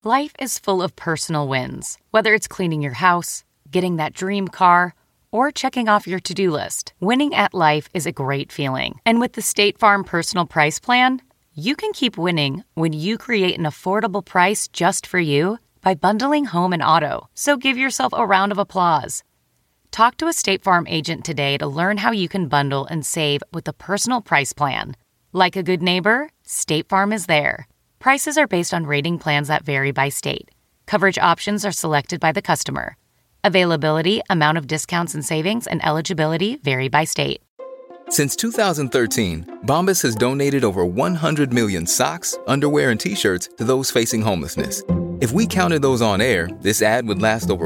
Life is full of personal wins, whether it's cleaning your house, getting that dream car, or checking off your to-do list. Winning at life is a great feeling. And with the State Farm Personal Price Plan, you can keep winning when you create an affordable price just for you by bundling home and auto. So give yourself a round of applause. Talk to a State Farm agent today to learn how you can bundle and save with the Personal Price Plan. Like a good neighbor, State Farm is there. Prices are based on rating plans that vary by state. Coverage options are selected by the customer. Availability, amount of discounts and savings, and eligibility vary by state. Since 2013, Bombas has donated over 100 million socks, underwear, and T-shirts to those facing homelessness. If we counted those on air, this ad would last over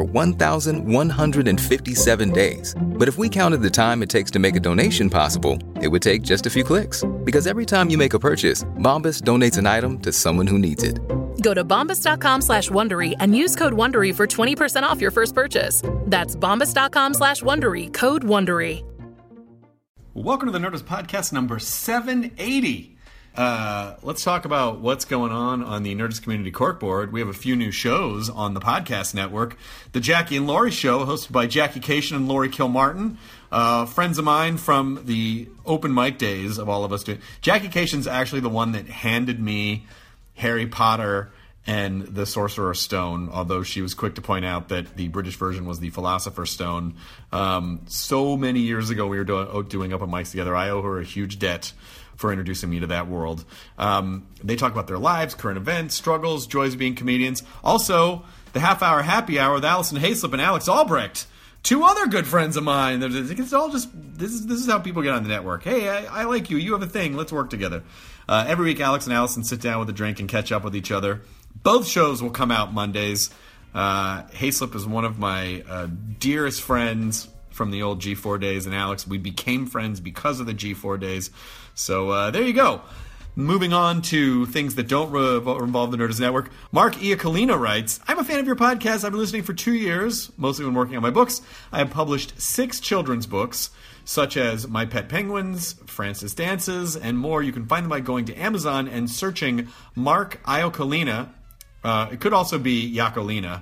1,157 days. But if we counted the time it takes to make a donation possible, it would take just a few clicks. Because every time you make a purchase, Bombas donates an item to someone who needs it. Go to bombas.com/Wondery and use code Wondery for 20% off your first purchase. That's bombas.com/Wondery, code Wondery. Welcome to the Nerdist Podcast number 780. Let's talk about what's going on the Nerdist Community Corkboard. We have a few new shows on the podcast network. The Jackie and Laurie Show, hosted by Jackie Cation and Laurie Kilmartin. Friends of mine from the open mic days of all of us doing. Jackie Cation's actually the one that handed me Harry Potter and the Sorcerer's Stone, although she was quick to point out that the British version was the Philosopher's Stone. So many years ago, we were doing open mics together. I owe her a huge debt for introducing me to that world. They talk about their lives, current events, struggles, joys of being comedians. Also, the half-hour happy hour with Allison Hayslip and Alex Albrecht, two other good friends of mine. It's all just this is how people get on the network. Hey, I like you. You have a thing. Let's work together. Every week, Alex and Allison sit down with a drink and catch up with each other. Both shows will come out Mondays. Hayslip is one of my dearest friends from the old G4 days, and Alex, we became friends because of the G4 days. So there you go. Moving on to things that don't involve the Nerdist Network. Mark Iacolino writes, I'm a fan of your podcast. I've been listening for 2 years, mostly when working on my books. I have published 6 children's books, such as My Pet Penguins, Francis Dances, and more. You can find them by going to Amazon and searching Mark Iacolino. It could also be Iacolina.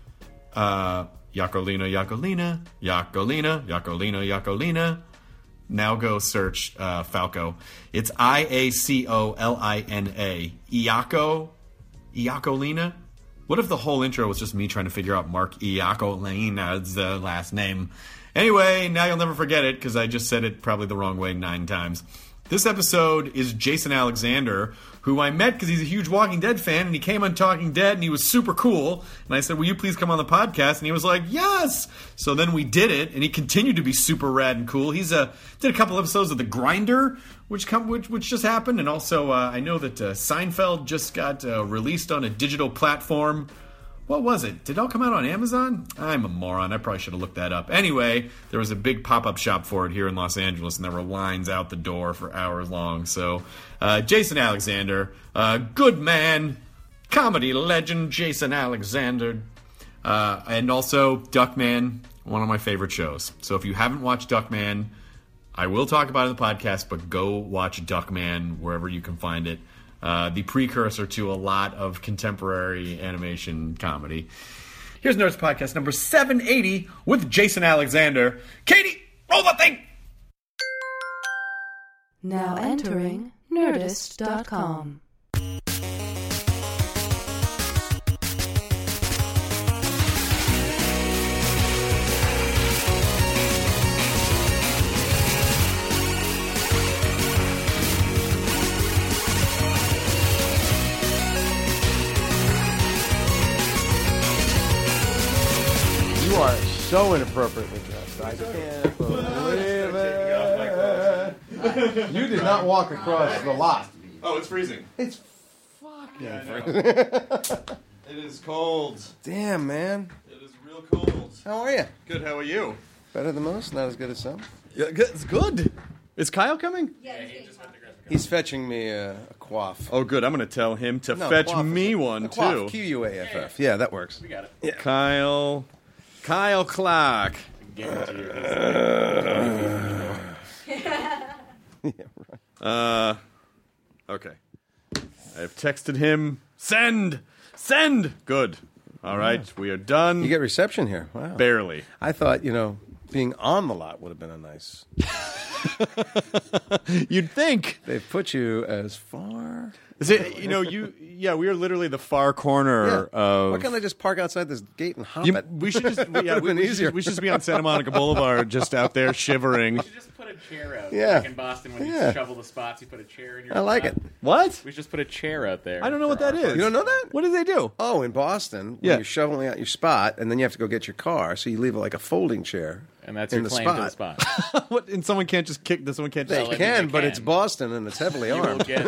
Iacolina. Now go search Falco. It's Iacolina. Iacolina? What if the whole intro was just me trying to figure out Mark Iacolina's last name? Anyway, now you'll never forget it because I just said it probably the wrong way 9 times. This episode is Jason Alexander, who I met because he's a huge Walking Dead fan, and he came on Talking Dead, and he was super cool. And I said, will you please come on the podcast? And he was like, yes! So then we did it, and he continued to be super rad and cool. He's did a couple episodes of The Grinder, which just happened, and also I know that Seinfeld just got released on a digital platform. What was it? Did it all come out on Amazon? I'm a moron. I probably should have looked that up. Anyway, there was a big pop-up shop for it here in Los Angeles, and there were lines out the door for hours long. So, Jason Alexander, good man, comedy legend Jason Alexander, and also Duckman, one of my favorite shows. So if you haven't watched Duckman, I will talk about it in the podcast, but go watch Duckman wherever you can find it. The precursor to a lot of contemporary animation comedy. Here's Nerdist Podcast number 780 with Jason Alexander. Katie, roll the thing! Now entering Nerdist.com. You are so inappropriately dressed. I can't believe it. You did not walk across the lot. Oh, it's freezing. It's fucking freezing. It is cold. Damn, man. It is real cold. How are you? Good, how are you? Better than most, not as good as some. Yeah, it's good. Is Kyle coming? Yeah, He's fetching me a quaff. Oh, good. I'm going to tell him to fetch quaff me one, a quaff, too. Q-U-A-F-F. Yeah, that works. we got it. Yeah. Kyle Clark. Okay. I've texted him. Send! Send. Good. All right, we are done. You get reception here. Wow. Barely. I thought, being on the lot would have been a nice. You'd think. They've put you as far. Is it, we are literally the far corner of. Why can't I just park outside this gate and hop it? We should just. We should just be on Santa Monica Boulevard, just out there shivering. You should just put a chair out. Yeah. Like in Boston, when you shovel the spots, you put a chair in your I like spot. it. What? We should just put a chair out there. I don't know what that is. You don't know that? What do they do? Oh, in Boston, Yeah. when you're shoveling out your spot, and then you have to go get your car, so you leave it like a folding chair. And that's in your the claim to the spot. What? And someone can't just kick. Someone can't They just. like can, they but can. it's Boston, and it's heavily You will armed. get,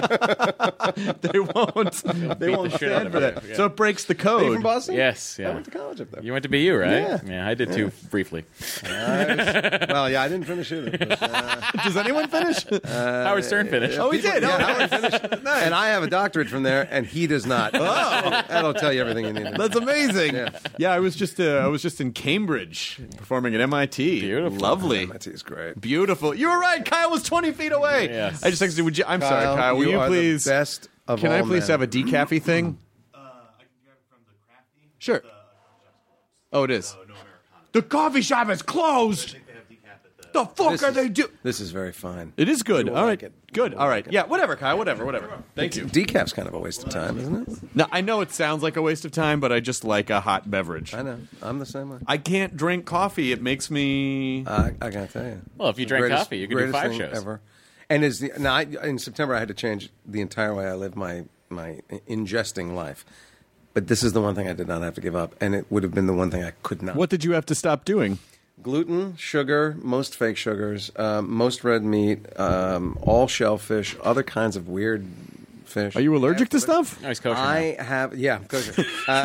They won't. They beat won't the shit out stand of for you, that. yeah. So it breaks the Are code. you from Boston? Yes, I yeah. went to college up there. You went to BU, right? Yeah. I did too, briefly. Well, yeah, I didn't finish either. But, Does anyone finish? Howard Stern finished. Oh, he did. yeah, Oh, Howard finished. And I have a doctorate from there, and he does not. Oh. That'll tell you everything you need to know. That's amazing. Yeah. Yeah, I was just in Cambridge performing at MIT. Beautiful. Lovely. MIT is great. Beautiful. You were right. Kyle was 20 feet away. Yes. I just texted you. I'm sorry, Kyle. Will you you are please? the best of Can all I please men. have a decaffe thing? I can grab it from the Crafty. Sure. The Oh, it is. no Americano. The coffee shop is closed. I think they have decaf at the. The fuck This are is- they doing? This is very fine. It is good. You will All right. like it. Good. You All will right. like it. Yeah. Whatever, Kyle. Whatever. Thank you. Decaf's kind of a waste of time, isn't it? Now I know it sounds like a waste of time, but I just like a hot beverage. I know. I'm the same way. I can't drink coffee. It makes me. I gotta tell you. Well, if you drank Greatest- coffee, you could do greatest 5 thing shows. ever. And in September I had to change the entire way I live my ingesting life. But this is the one thing I did not have to give up, and it would have been the one thing I could not. What did you have to stop doing? Gluten, sugar, most fake sugars, most red meat, all shellfish, other kinds of weird fish. Are you allergic to stuff? No, he's kosher I have, yeah, kosher.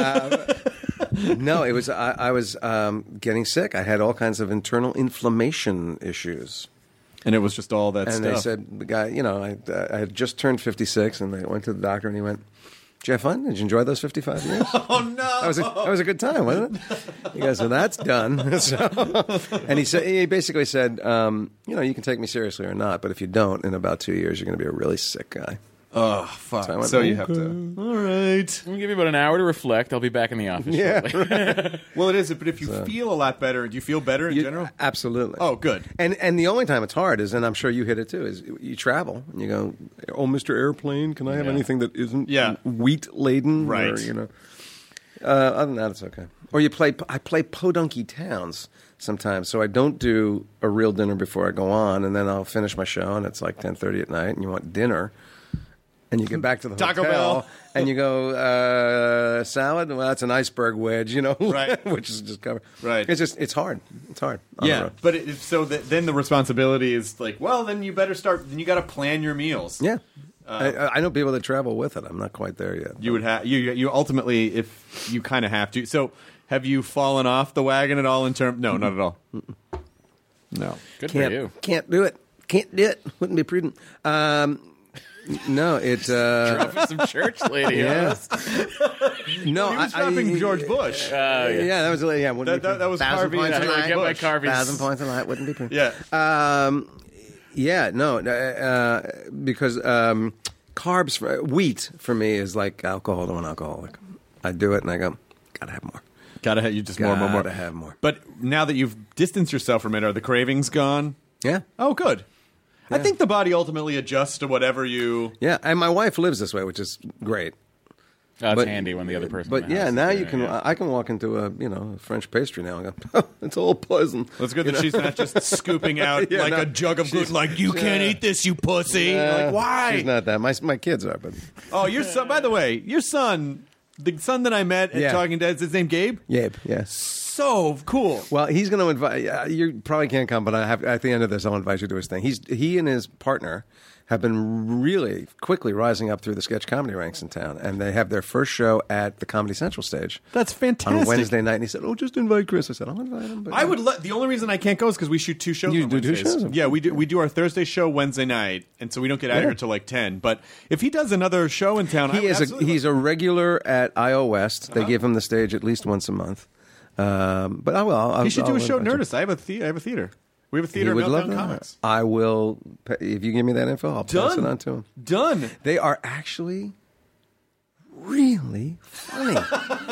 No, it was I was getting sick. I had all kinds of internal inflammation issues. And it was just all that And stuff. they said, the guy, I had just turned 56, and they went to the doctor, and he went, "Did you have fun? Did you enjoy those 55 years?" "Oh no, That was a good time, wasn't it? He goes, "So that's done." And he basically said, you can take me seriously or not, but if you don't, in about 2 years, you're going to be a really sick guy. Oh fuck! So I went, So you have to. All right. I'm going to give you about an hour to reflect. I'll be back in the office shortly. Well, it is. But if you feel a lot better, do you feel better in general? Absolutely. Oh, good. And the only time it's hard is, and I'm sure you hit it too, is you travel and you go, "Oh, Mr. Airplane, can I have anything that isn't wheat laden?" Right. Or, other than that, it's okay. Or I play podunky towns sometimes, so I don't do a real dinner before I go on, and then I'll finish my show, and it's like 10:30 at night, and you want dinner. And you get back to the Taco hotel, Bell. and you go, salad? Well, that's an iceberg wedge, Right. which is just covered. Right. It's hard. It's hard. on the Yeah, road. but then the responsibility is like, well, then you better start. Then you got to plan your meals. Yeah. I know people that travel with it. I'm not quite there yet. You would have you ultimately, if you kind of have to. So, have you fallen off the wagon at all in terms? No, not at all. No. Good for you. Can't do it. Can't do it. Wouldn't be prudent. No, it. Drop with some church lady. Yeah. No, He was dropping George Bush. Yeah, that was. Yeah, wouldn't That was 1,000 Harvey points and a George night. Get my Bush. Carveys. 1,000 points a night wouldn't be prudent. Yeah. Yeah, no, because carbs, wheat for me is like alcohol to an alcoholic. I do it and I go, gotta have more. Gotta have you just more. Gotta have more. But now that you've distanced yourself from it, are the cravings gone? Yeah. Oh, good. I think the body ultimately adjusts to whatever you. Yeah, and my wife lives this way, which is great. That's But- handy when the other person. But in the yeah, house is now doing you it, can. yeah. I can walk into a French pastry now and go, oh, it's all poison. Well, it's good that she's not just scooping out Yeah, like no, a jug of gluten. Like you can't eat this, you pussy. Like why? She's not that. My kids are, but Oh, your son. By the way, your son, the son that I met at Yeah. Talking Dead, is his name Gabe? Yabe, yes. So cool. Well, he's going to invite. You probably can't come, but I have at the end of this, I'll invite you to his thing. He and his partner have been really quickly rising up through the sketch comedy ranks in town, and they have their first show at the Comedy Central stage. That's fantastic. On Wednesday night, and he said, "Oh, just invite Chris." I said, "I'll invite him." But I would. The only reason I can't go is because we shoot 2 shows. You on do 2 Wednesdays. shows? Yeah, we do. We do our Thursday show Wednesday night, and so we don't get out of here till like 10. But if he does another show in town, He's a regular at IO West. They give him the stage at least once a month. But I will. He should do a show at invite you. Nerdist. I have a theater. We have a He theater. would at love Meltdown that. Comics. I will. If you give me that info, I'll pass it on to him. Done. They are actually really funny.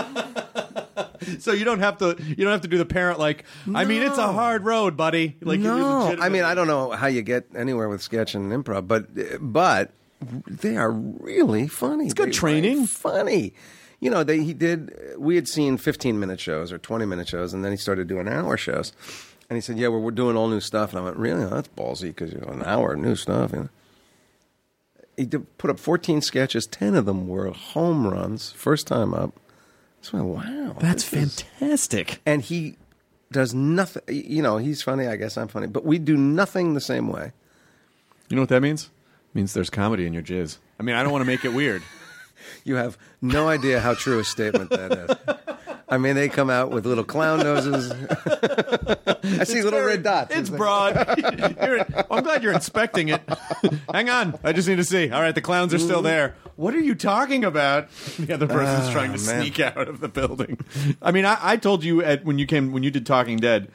So you don't have to do the parent like, I mean, it's a hard road, buddy. Like, No, I mean, I don't know how you get anywhere with sketch and improv, but they are really funny. It's good training. Funny. You know, we had seen 15-minute shows or 20-minute shows, and then he started doing hour shows. And he said, yeah, we're doing all new stuff. And I went, really? Oh, that's ballsy, because an hour of new stuff. You know? He put up 14 sketches. 10 of them were home runs, first time up. So I went, wow. That's fantastic. And he does nothing. You know, he's funny. I guess I'm funny. But we do nothing the same way. You know what that means? It means there's comedy in your jizz. I mean, I don't want to make it weird. You have no idea how true a statement that is. I mean, they come out with little clown noses. I see little red dots. It's broad. I'm glad you're inspecting it. Hang on. I just need to see. All right, the clowns are still there. What are you talking about? The other person's trying to sneak out of the building. I mean, I told you when you did Talking Dead,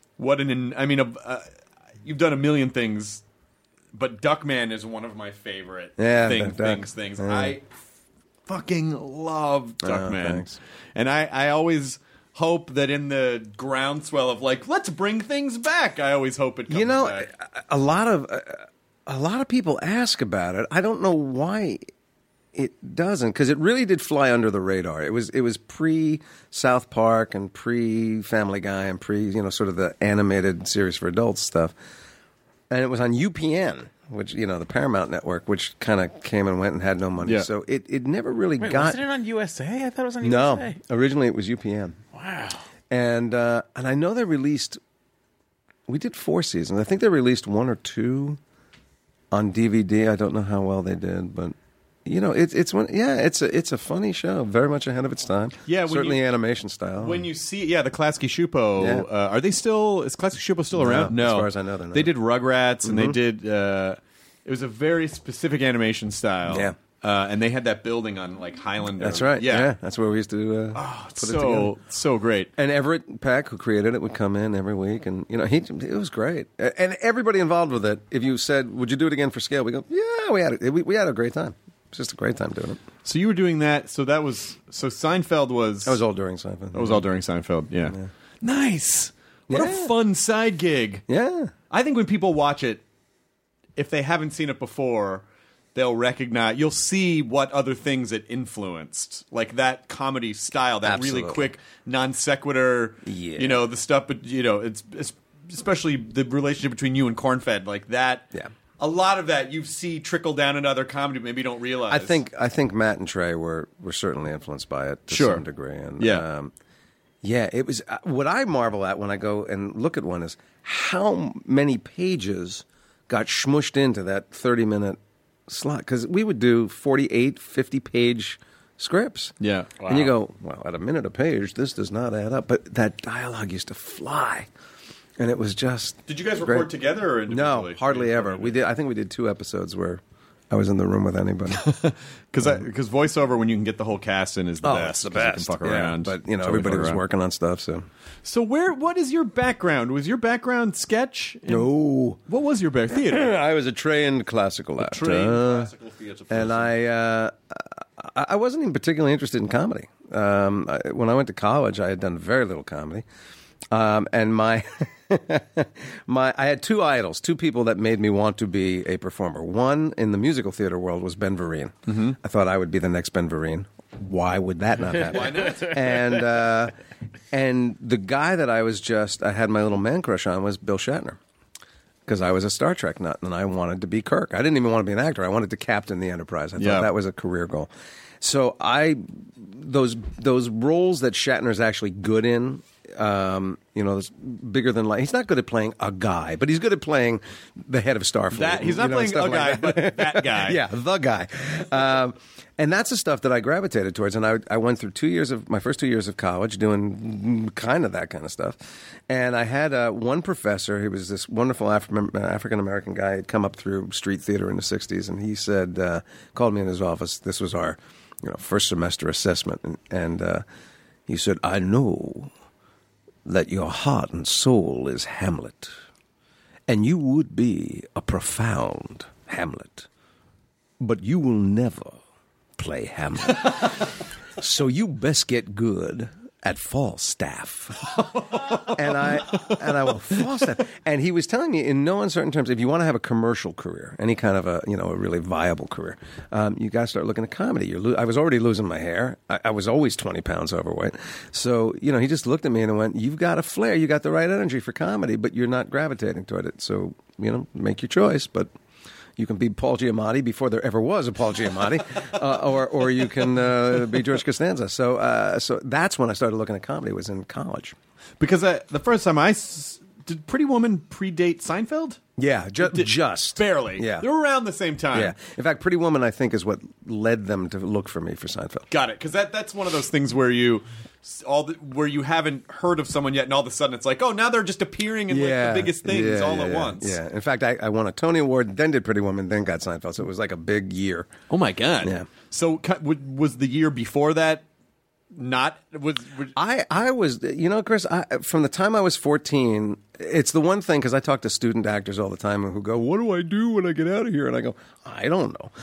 you've done a million things, but Duckman is one of my favorite things. Yeah. I fucking love Duckman. Thanks. And I always hope that in the groundswell of like, let's bring things back, I always hope it comes back. A lot of people ask about it. I don't know why it doesn't, because it really did fly under the radar. It was pre South Park and pre Family Guy and pre sort of the animated series for adults stuff, and it was on UPN, which the Paramount network, which kind of came and went and had no money. Yeah. So it never really got. Wasn't it on USA? I thought it was on No, USA. originally it was UPN. Wow. And I know they released. We did 4 seasons. I think they released 1 or 2 on DVD. I don't know how well they did, but it's a funny show, very much ahead of its time. Yeah, certainly animation style. When you see, the Klasky Shupo, are they still? Is Klasky Shupo still around? No, as far as I know, they're not. They did Rugrats, and they did. It was a very specific animation style. Yeah. And they had that building on like Highlander. That's right. Yeah, that's where we used to put it together. So great. And Everett Peck, who created it, would come in every week, and it was great. And everybody involved with it. If you said, "Would you do it again for scale?" We go, "Yeah, we had a great time. It's just a great time doing it." So you were doing that. So Seinfeld was. That was all during Seinfeld. That was all during Seinfeld. Yeah. Nice. What a fun side gig. Yeah. I think when people watch it, if they haven't seen it before, you'll see what other things it influenced, like that comedy style, that Absolutely. really quick non sequitur. Yeah. The stuff, but it's especially the relationship between you and Cornfed, like that. Yeah. A lot of that you see trickle down into other comedy, but maybe you don't realize. I think Matt and Trey were certainly influenced by it to some degree, and it was what I marvel at when I go and look at one is how many pages got smushed into that 30-minute slot, because we would do 48, 50-page scripts. Yeah. And you go, well, at a minute a page, this does not add up. But that dialogue used to fly. And it was just. Did you guys great. record together or individually? No, hardly ever. I think we did 2 episodes where I was in the room with anybody. Because voiceover, when you can get the whole cast in, is the best. It's the 'cause you best. can fuck around. But everybody was working on stuff. So what is your background? Was your background sketch? No. What was your background? Theater. I was a trained classical actor. Classical theater. And I wasn't even particularly interested in comedy. When I went to college, I had done very little comedy. And I had 2 idols, 2 people that made me want to be a performer. One in the musical theater world was Ben Vereen. Mm-hmm. I thought I would be the next Ben Vereen. Why would that not happen? Why not? And the guy that I had my little man crush on was Bill Shatner, because I was a Star Trek nut and I wanted to be Kirk. I didn't even want to be an actor. I wanted to captain the Enterprise. I thought that was a career goal. So those roles that Shatner's actually good in. It's bigger than life. He's not good at playing a guy, but he's good at playing the head of Starfleet. He's not playing a guy, but that guy. Yeah, the guy. And that's the stuff that I gravitated towards. And I went through my first 2 years of college doing kind of that kind of stuff. And I had one professor. He was this wonderful African-American guy. He'd come up through street theater in the 60s. And he said, called me in his office. This was our first semester assessment. And he said, "I know that your heart and soul is Hamlet, and you would be a profound Hamlet, but you will never play Hamlet. So you best get good at Falstaff. and I went, Falstaff. And he was telling me in no uncertain terms, if you want to have a commercial career, any kind of a really viable career, you got to start looking at comedy. I was already losing my hair. I was always 20 pounds overweight. So, he just looked at me and went, you've got a flair. You got the right energy for comedy, but you're not gravitating toward it. So, make your choice. But you can be Paul Giamatti before there ever was a Paul Giamatti, or you can be George Costanza. So that's when I started looking at comedy, was in college. Because the first time did Pretty Woman predate Seinfeld? Yeah, just. Barely. Yeah. They were around the same time. Yeah. In fact, Pretty Woman, I think, is what led them to look for me for Seinfeld. Got it. Because that's one of those things where where you haven't heard of someone yet, and all of a sudden it's like, oh, now they're just appearing in the biggest things all at once. Yeah. In fact, I won a Tony Award, then did Pretty Woman, then got Seinfeld. So it was like a big year. Oh my God. Yeah. So was the year before that not was? I was, Chris, from the time I was 14, it's the one thing, because I talk to student actors all the time who go, what do I do when I get out of here? And I go, I don't know.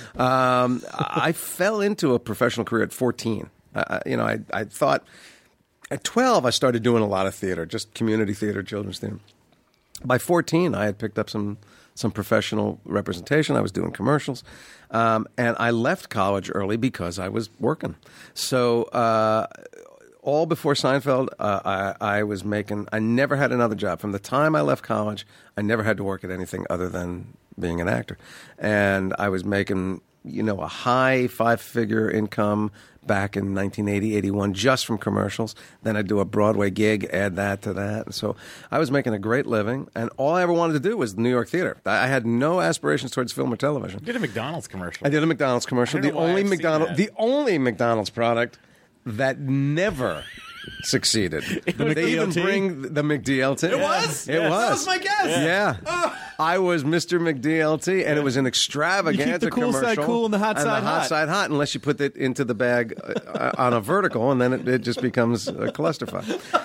I fell into a professional career at 14. I thought at 12 I started doing a lot of theater, just community theater, children's theater. By 14, I had picked up some professional representation. I was doing commercials. And I left college early because I was working. So all before Seinfeld, I was making – I never had another job. From the time I left college, I never had to work at anything other than being an actor. And I was making – a high five-figure income back in 1980, 81, just from commercials. Then I'd do a Broadway gig, add that to that. And so I was making a great living, and all I ever wanted to do was New York theater. I had no aspirations towards film or television. You did a McDonald's commercial. I did a McDonald's commercial. The only McDonald's product that never succeeded. They even bring the McDLT. It was? It was. That was my guess. Yeah. I was Mr. McDLT, and it was an extravaganza you keep the cool commercial. Side cool and the hot side hot, unless you put it into the bag on a vertical, and then it just becomes a clusterfuck.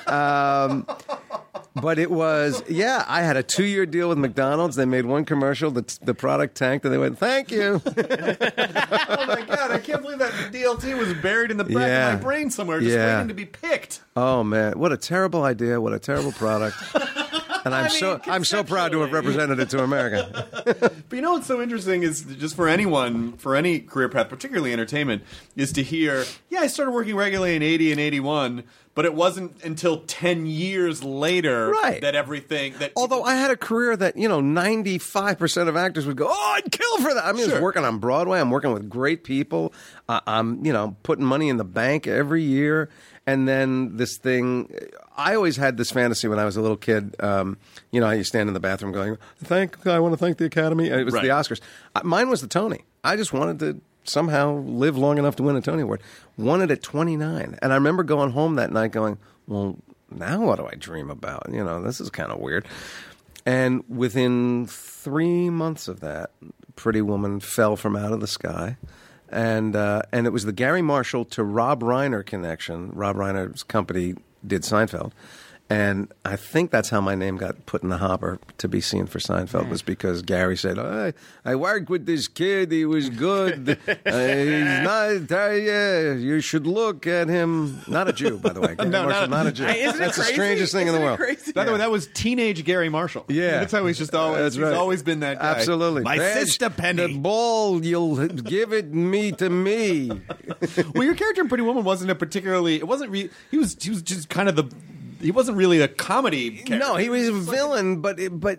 But it was, I had a 2-year deal with McDonald's. They made one commercial. The product tanked, and they went, thank you. Oh, my God. I can't believe that DLT was buried in the back of my brain somewhere, just waiting to be picked. Oh, man. What a terrible idea. What a terrible product. And I'm so proud to have represented it to America. But what's so interesting is just for anyone, for any career path, particularly entertainment, is to hear, I started working regularly in 80 and 81, but it wasn't until 10 years later that everything... Although I had a career that, 95% of actors would go, oh, I'd kill for that. I mean, I was working on Broadway. I'm working with great people. I'm, putting money in the bank every year. And then this thing... I always had this fantasy when I was a little kid. You stand in the bathroom going, I want to thank the Academy. It was the Oscars. Mine was the Tony. I just wanted to somehow live long enough to win a Tony Award. Won it at 29. And I remember going home that night going, well, now what do I dream about? This is kind of weird. And within 3 months of that, Pretty Woman fell from out of the sky. And it was the Gary Marshall to Rob Reiner connection. Rob Reiner's company did Seinfeld. And I think that's how my name got put in the hopper to be seen for Seinfeld, was because Gary said, I worked with this kid. He was good. He's not, you should look at him. Not a Jew, by the way. Gary Marshall, not a Jew. That's the strangest thing in the world. By the way, that was teenage Gary Marshall. Yeah. That's how he's just always, he's always been that guy. Absolutely. My sister Penny. The ball, you'll give it to me. Well, your character in Pretty Woman wasn't a particularly, he was just kind of he wasn't really a comedy character. No, he was a villain, but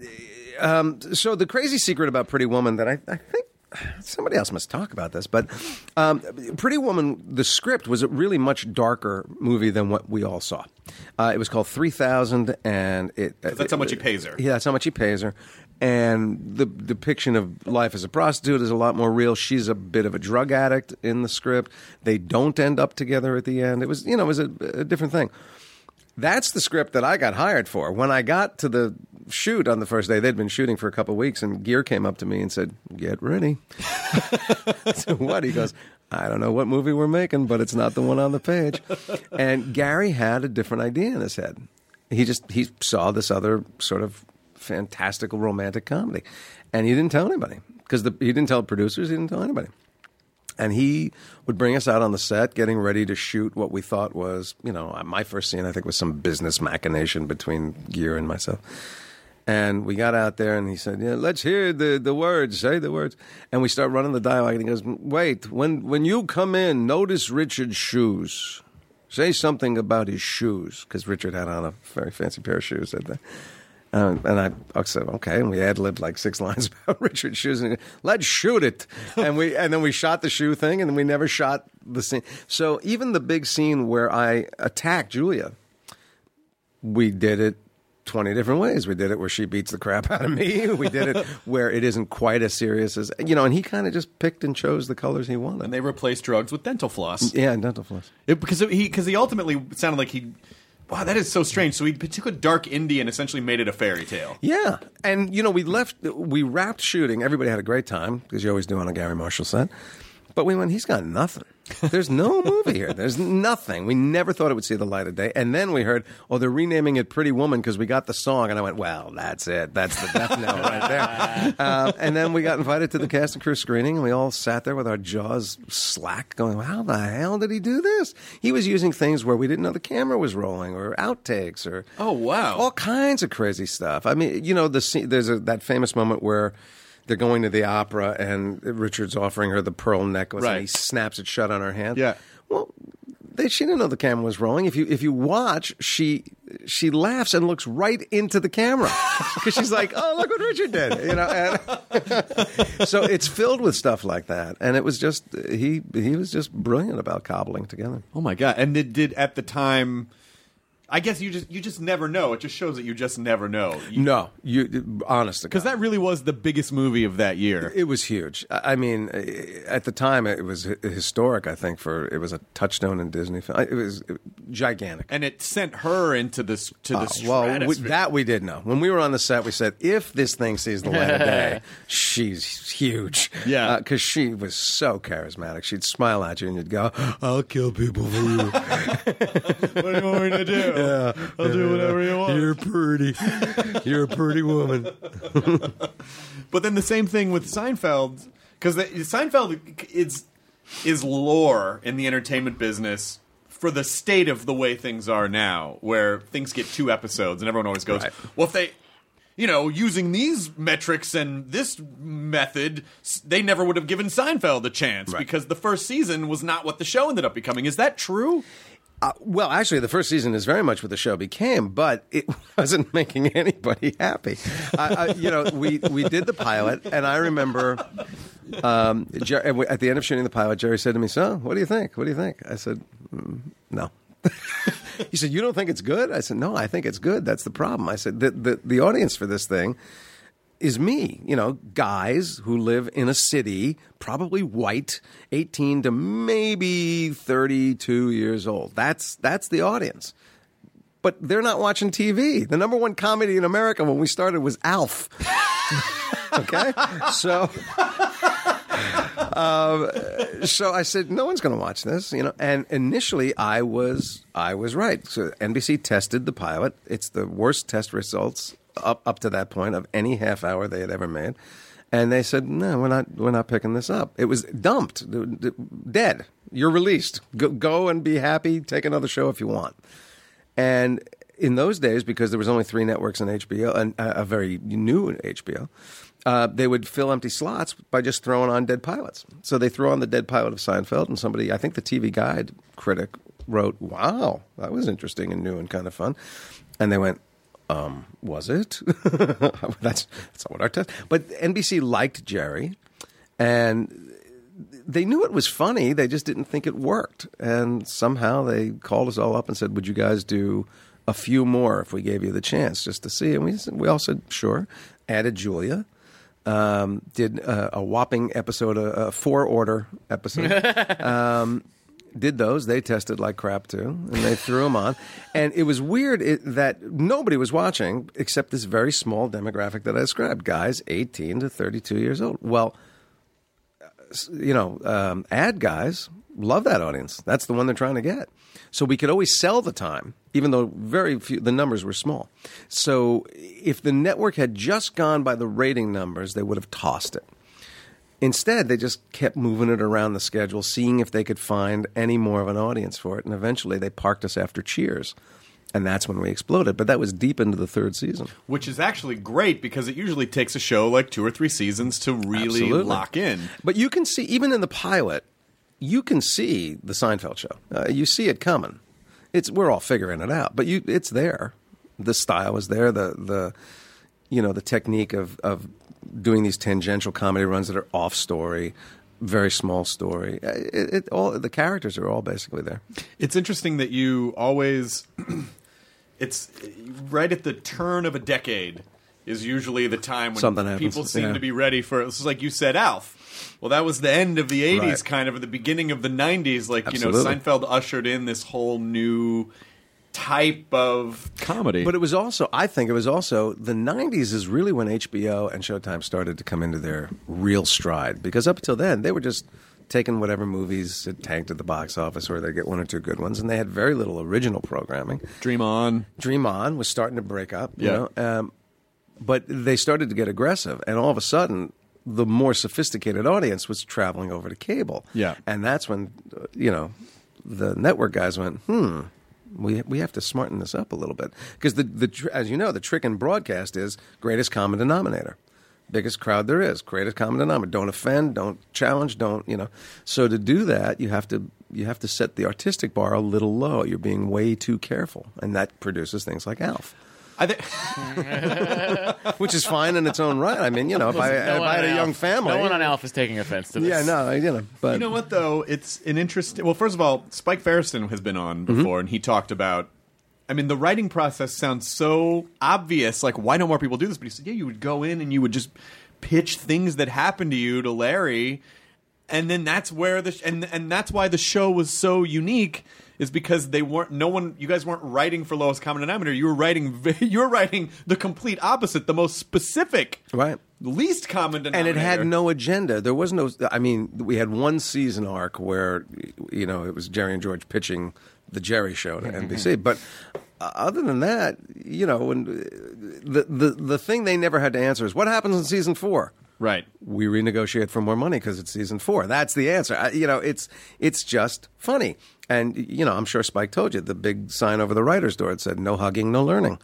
so the crazy secret about Pretty Woman that I think somebody else must talk about this, but Pretty Woman, the script was a really much darker movie than what we all saw. It was called 3000, and that's how much he pays her. Yeah, that's how much he pays her. And the depiction of life as a prostitute is a lot more real. She's a bit of a drug addict in the script. They don't end up together at the end. It was, it was a different thing. That's the script that I got hired for. When I got to the shoot on the first day, they'd been shooting for a couple of weeks, and Gear came up to me and said, get ready. So what? He goes, I don't know what movie we're making, but it's not the one on the page. And Gary had a different idea in his head. He saw this other sort of fantastical romantic comedy, and he didn't tell anybody, because he didn't tell producers, he didn't tell anybody. And he would bring us out on the set, getting ready to shoot what we thought was, my first scene, I think, was some business machination between Gere and myself. And we got out there, and he said, let's hear the words, say the words. And we start running the dialogue, and he goes, wait, when you come in, notice Richard's shoes. Say something about his shoes, because Richard had on a very fancy pair of shoes at the and I said, okay, and we ad-libbed like 6 lines about Richard's shoes, and he goes, let's shoot it. And then we shot the shoe thing, and then we never shot the scene. So even the big scene where I attacked Julia, we did it 20 different ways. We did it where she beats the crap out of me. We did it where it isn't quite as serious as, and he kind of just picked and chose the colors he wanted. And they replaced drugs with dental floss. Yeah, dental floss. Because he ultimately sounded like wow, that is so strange. So he took a dark indie and essentially made it a fairy tale. Yeah. And, we wrapped shooting. Everybody had a great time, because you always do on a Gary Marshall set. But we went, he's got nothing. There's no movie here. There's nothing. We never thought it would see the light of day. And then we heard, they're renaming it Pretty Woman because we got the song. And I went, well, that's it. That's the death knell right there. And then we got invited to the cast and crew screening, and we all sat there with our jaws slack going, how the hell did he do this? He was using things where we didn't know the camera was rolling, or outtakes, or oh, wow, all kinds of crazy stuff. I mean, there's that famous moment where they're going to the opera, and Richard's offering her the pearl necklace, right, and he snaps it shut on her hand. Yeah. Well, she didn't know the camera was rolling. If you watch, she laughs and looks right into the camera because she's like, "Oh, look what Richard did," And so it's filled with stuff like that, and it was just he was just brilliant about cobbling together. Oh my God! And it did at the time. I guess you just never know. It just shows that you just never know. No, honestly, because that really was the biggest movie of that year. It was huge. I mean, at the time, it was historic. I think it was a touchstone in Disney film. It was gigantic, and it sent her into this stratosphere. Well, that we did know. When we were on the set, we said, if this thing sees the light of day, she's huge. Yeah, because she was so charismatic. She'd smile at you, and you'd go, "I'll kill people for you." What do you want me to do? Yeah, I'll do whatever you want. You're pretty. You're a pretty woman. But then the same thing with Seinfeld, because Seinfeld is lore in the entertainment business for the state of the way things are now, where things get 2 episodes, and everyone always goes, right, well, if they, using these metrics and this method, they never would have given Seinfeld a chance, right, because the first season was not what the show ended up becoming. Is that true? Well, actually, the first season is very much what the show became, but it wasn't making anybody happy. We did the pilot, and I remember at the end of shooting the pilot, Jerry said to me, "So, what do you think? What do you think?" I said, "No." He said, "You don't think it's good?" I said, "No, I think it's good. That's the problem." I said, the audience for this thing is me, guys who live in a city, probably white, 18 to maybe 32 years old. That's the audience. But they're not watching TV. The number one comedy in America when we started was Alf. Okay? So I said, no one's going to watch this, And initially, I was right. So NBC tested the pilot. It's the worst test results up to that point of any half hour they had ever made, and they said, "No, we're not picking this up." It was dumped, dead. You're released. Go and be happy. Take another show if you want. And in those days, because there was only 3 networks in HBO and a very new HBO, they would fill empty slots by just throwing on dead pilots. So they threw on the dead pilot of Seinfeld, and somebody, I think the TV Guide critic, wrote, "Wow, that was interesting and new and kind of fun," and they went, was it? That's not what our test. But NBC liked Jerry, and they knew it was funny. They just didn't think it worked. And somehow they called us all up and said, "Would you guys do a few more if we gave you the chance just to see?" And we all said, "Sure." Added Julia. Did a whopping episode, a 4-order episode. Did those. They tested like crap, too, and they threw them on. And it was weird that nobody was watching except this very small demographic that I described, guys 18 to 32 years old. Well, ad guys love that audience. That's the one they're trying to get. So we could always sell the time, even though very few, the numbers were small. So if the network had just gone by the rating numbers, they would have tossed it. Instead, they just kept moving it around the schedule, seeing if they could find any more of an audience for it. And eventually they parked us after Cheers. And that's when we exploded. But that was deep into the third season. Which is actually great because it usually takes a show like 2 or 3 seasons to really Absolutely. lock in. But you can see, even in the pilot, you can see the Seinfeld show. You see it coming. We're all figuring it out. But it's there. The style is there. The technique of doing these tangential comedy runs that are off story, very small story. All the characters are all basically there. It's interesting that you always it's right at the turn of a decade is usually the time when Something happens. people seem Yeah. to be ready for it. It's like you said, Alf. Well, that was the end of the 80s, Right. kind of at the beginning of the 90s. Like, Absolutely. Seinfeld ushered in this whole new type of comedy. But I think it was also, the 90s is really when HBO and Showtime started to come into their real stride. Because up until then, they were just taking whatever movies had tanked at the box office or they get 1 or 2 good ones, and they had very little original programming. Dream On. Dream On was starting to break up, Yeah. but they started to get aggressive, and all of a sudden, the more sophisticated audience was traveling over to cable. Yeah. And that's when, the network guys went, we have to smarten this up a little bit. Because, as you know, the trick in broadcast is greatest common denominator. Biggest crowd there is, greatest common denominator. Don't offend, don't challenge, don't. So to do that, you have to set the artistic bar a little low. You're being way too careful, and that produces things like Alf. I think Which is fine in its own right. I mean, if I had a young family. No one on Alf is taking offense to this. Yeah, no, but you know what, though? It's an interesting... Well, first of all, Spike Feresten has been on before, and he talked about... I mean, the writing process sounds so obvious. Like, why don't more people do this? But he said, you would go in and you would just pitch things that happened to you to Larry, and then that's where and that's why the show was so unique, is because you guys weren't writing for lowest common denominator. You were writing the complete opposite, the most specific, right, least common denominator. And it had no agenda. There was no. I mean, we had one season arc where it was Jerry and George pitching the Jerry Show to NBC, but other than that, when the thing they never had to answer is what happens in season 4. Right. We renegotiate for more money because it's season 4. That's the answer. It's just funny. And, I'm sure Spike told you, the big sign over the writer's door, it said, no hugging, no learning.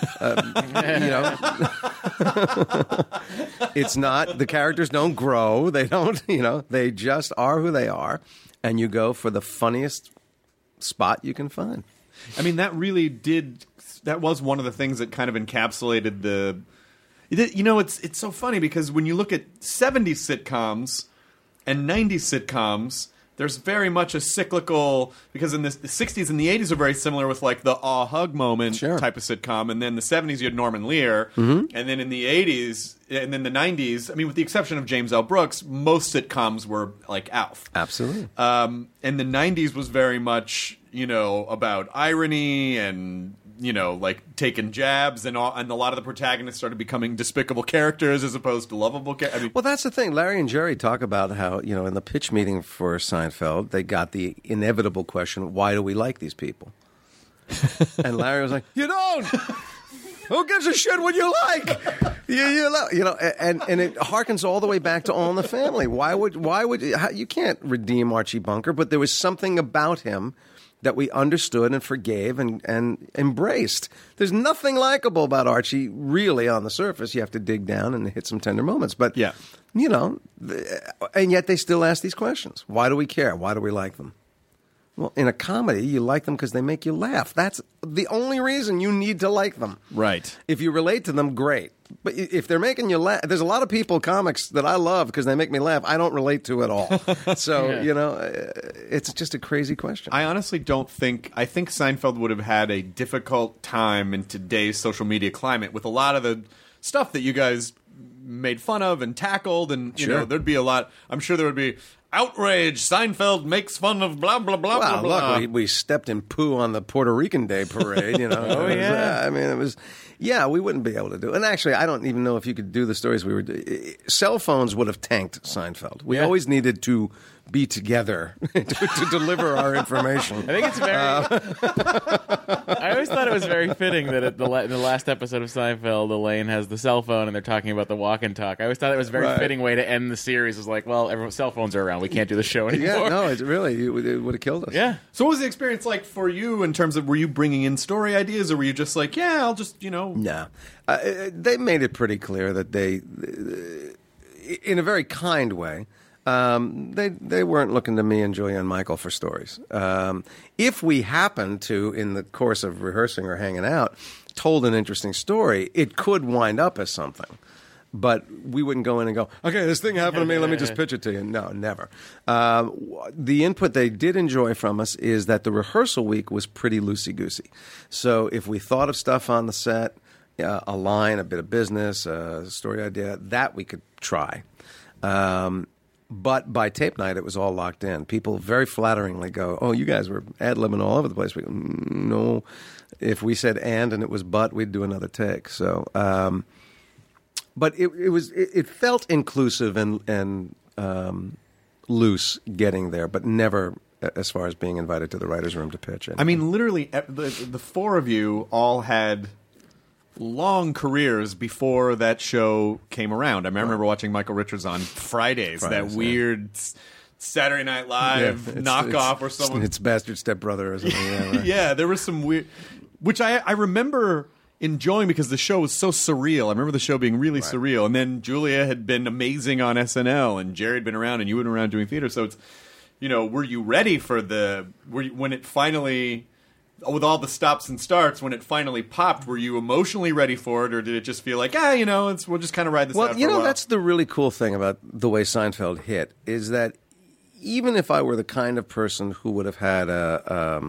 It's not, the characters don't grow. They don't, they just are who they are. And you go for the funniest spot you can find. I mean, that was one of the things that kind of encapsulated it's so funny because when you look at 70s sitcoms and 90s sitcoms, there's very much a cyclical, because in the 60s and the 80s are very similar with like the aw hug moment type of sitcom, and then the 70s you had Norman Lear, and then in the 80s and then the 90s, I mean, with the exception of James L. Brooks, most sitcoms were like Alf. Absolutely. And the 90s was very much, about irony and like taking jabs, and a lot of the protagonists started becoming despicable characters as opposed to lovable characters. I mean, well, that's the thing. Larry and Jerry talk about how, in the pitch meeting for Seinfeld, they got the inevitable question, why do we like these people? And Larry was like, you don't! Who gives a shit what you like? And it harkens all the way back to All in the Family. Why would you can't redeem Archie Bunker, but there was something about him that we understood and forgave and embraced. There's nothing likable about Archie, really, on the surface. You have to dig down and hit some tender moments. But, and yet they still ask these questions. Why do we care? Why do we like them? Well, in a comedy, you like them because they make you laugh. That's the only reason you need to like them. Right. If you relate to them, great. But if they're making you laugh, there's a lot of comics that I love because they make me laugh. I don't relate to at all. So, it's just a crazy question. I honestly don't think... I think Seinfeld would have had a difficult time in today's social media climate with a lot of the stuff that you guys made fun of and tackled, and, there'd be a lot... I'm sure there would be... Outrage! Seinfeld makes fun of blah, blah, blah, blah, blah. Look, we stepped in poo on the Puerto Rican Day parade, Oh, yeah. I mean, it was... Yeah, we wouldn't be able to do it. And actually, I don't even know if you could do the stories we were doing. Cell phones would have tanked Seinfeld. We always needed to be together to deliver our information. I think it's very... I always thought it was very fitting that in the last episode of Seinfeld, Elaine has the cell phone and they're talking about the walk and talk. I always thought it was a very fitting way to end the series. It was like, well, everyone's cell phones are around. We can't do the show anymore. Yeah, no, it's really, it would have killed us. Yeah. So what was the experience like for you in terms of, were you bringing in story ideas, or were you just like, yeah, I'll just, No. They made it pretty clear that they, in a very kind way, they weren't looking to me and Julia and Michael for stories. If we happened to, in the course of rehearsing or hanging out, told an interesting story, it could wind up as something. But we wouldn't go in and go, okay, this thing happened to me, let me just pitch it to you. No, never. The input they did enjoy from us is that the rehearsal week was pretty loosey-goosey. So if we thought of stuff on the set, a line, a bit of business, a story idea, that we could try. But by tape night, it was all locked in. People very flatteringly go, oh, you guys were ad-libbing all over the place. We go, no. If we said and it was but, we'd do another take. So... but it felt inclusive and loose getting there, but never as far as being invited to the writers' room to pitch it. I mean, literally, the four of you all had long careers before that show came around. I remember watching Michael Richards on Fridays, that weird Saturday Night Live knockoff or someone. It's Bastard Stepbrother or something. Yeah, right. Yeah, there was some weird, which I remember enjoying because the show was so surreal. I remember the show being really surreal. And then Julia had been amazing on SNL, and Jerry had been around, and you had been around doing theater. So it's, were you ready for when it finally, with all the stops and starts, when it finally popped, were you emotionally ready for it, or did it just feel like, we'll just kind of ride this out for a while? That's the really cool thing about the way Seinfeld hit, is that even if I were the kind of person who would have had a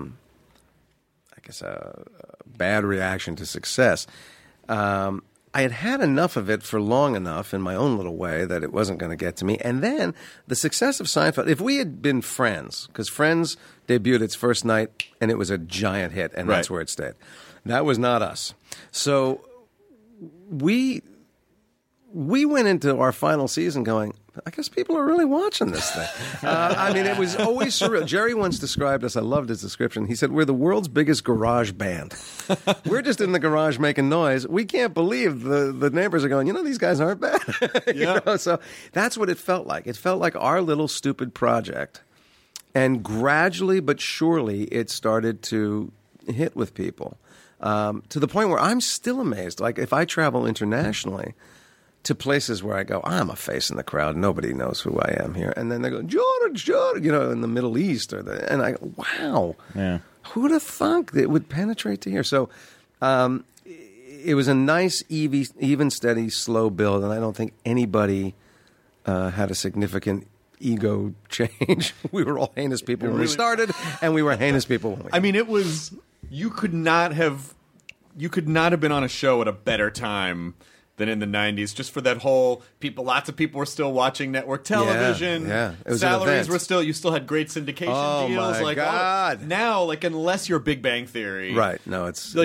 bad reaction to success, I had enough of it for long enough in my own little way that it wasn't going to get to me. And then the success of Seinfeld, if we had been Friends, because Friends debuted its first night and it was a giant hit, and that's where it stayed. That was not us. So we went into our final season going, I guess people are really watching this thing. It was always surreal. Jerry once described us, I loved his description. He said, we're the world's biggest garage band. We're just in the garage making noise. We can't believe the neighbors are going, these guys aren't bad. So that's what it felt like. It felt like our little stupid project. And gradually but surely it started to hit with people. To the point where I'm still amazed. Like if I travel internationally to places where I go, I'm a face in the crowd. Nobody knows who I am here. And then they go, George, in the Middle East. And I go, wow. Yeah. Who would have thunk that it would penetrate to here? So it was a nice, even, steady, slow build. And I don't think anybody had a significant ego change. We were all heinous people when we started, and we were heinous people when we ended. It was, you could not have been on a show at a better time than in the 90s, just for that whole lots of people were still watching network television. Yeah. It was salaries were you still had great syndication deals. My God. Now, unless you're Big Bang Theory. Right. No, it's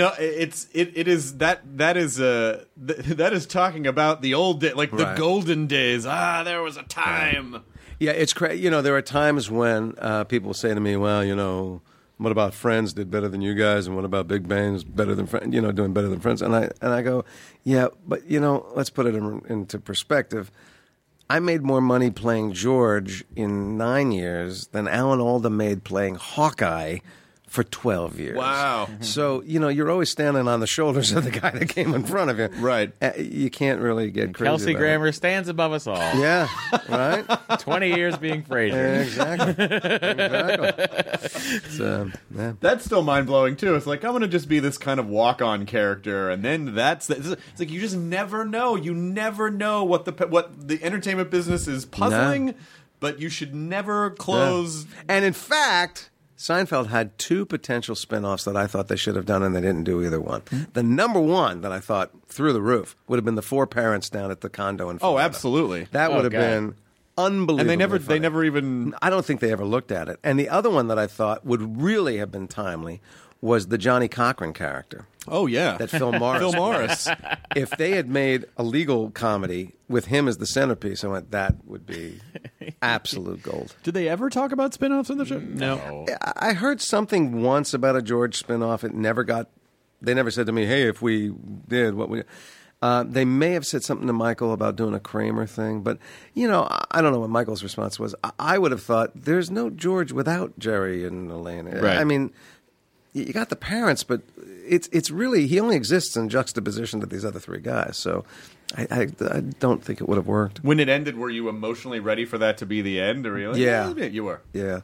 that is talking about the old day, the golden days. There was a time. Yeah, it's crazy. There are times when people say to me, well, what about Friends did better than you guys, and what about Big Bang's better than Friends, doing better than Friends? And I go, yeah, but let's put it into perspective. I made more money playing George in 9 years than Alan Alda made playing Hawkeye for 12 years. Wow. So, you're always standing on the shoulders of the guy that came in front of you. Right. You can't really get crazy Kelsey about Grammer stands above us all. Yeah, right? 20 years being Frasier. Exactly. That's still mind-blowing, too. It's like, I'm going to just be this kind of walk-on character, and then it's like you just never know. You never know what the entertainment business is puzzling, but you should never close. No. And in fact, Seinfeld had two potential spinoffs that I thought they should have done, and they didn't do either one. The number one that I thought through the roof would have been the four parents down at the condo in Florida. Oh, absolutely. That would have been unbelievable. And they never even. I don't think they ever looked at it. And the other one that I thought would really have been timely was the Johnny Cochran character. Oh, yeah. That Phil Morris. Phil Morris. If they had made a legal comedy with him as the centerpiece, I went, that would be absolute gold. Did they ever talk about spin-offs in the show? No. I heard something once about a George spin-off. It never got... They never said to me, hey, if we did what we... They may have said something to Michael about doing a Kramer thing, but, you know, I don't know what Michael's response was. I would have thought, there's no George without Jerry and Elaine. Right. I mean, you got the parents, but it's really... He only exists in juxtaposition to these other three guys, so... I don't think it would have worked. When it ended, were you emotionally ready for that to be the end? Or were you like, Yeah. You were. Yeah.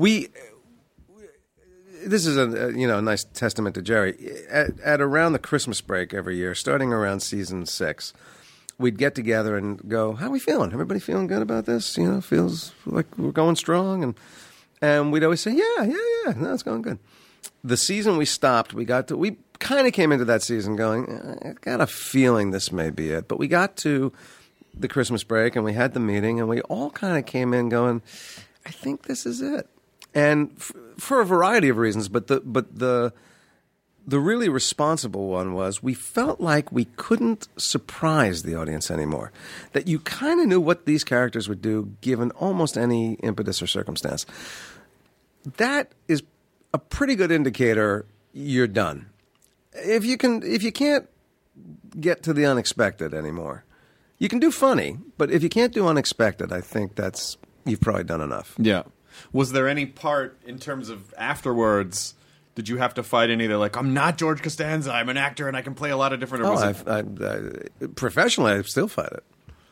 This is a nice testament to Jerry. At around the Christmas break every year, starting around season 6, we'd get together and go, how are we feeling? Everybody feeling good about this? You know, feels like we're going strong? And we'd always say, yeah, no, it's going good. The season we stopped, we kind of came into that season going, I got a feeling this may be it. But we got to the Christmas break and we had the meeting and we all kind of came in going, I think this is it. And for a variety of reasons, but the really responsible one was we felt like we couldn't surprise the audience anymore. That you kind of knew what these characters would do given almost any impetus or circumstance. That is a pretty good indicator you're done. If you can't get to the unexpected anymore, you can do funny, but if you can't do unexpected, I think you've probably done enough. Yeah. Was there any part in terms of afterwards? Did you have to fight any? They're like, I'm not George Costanza. I'm an actor, and I can play a lot of different. Professionally, I still fight it.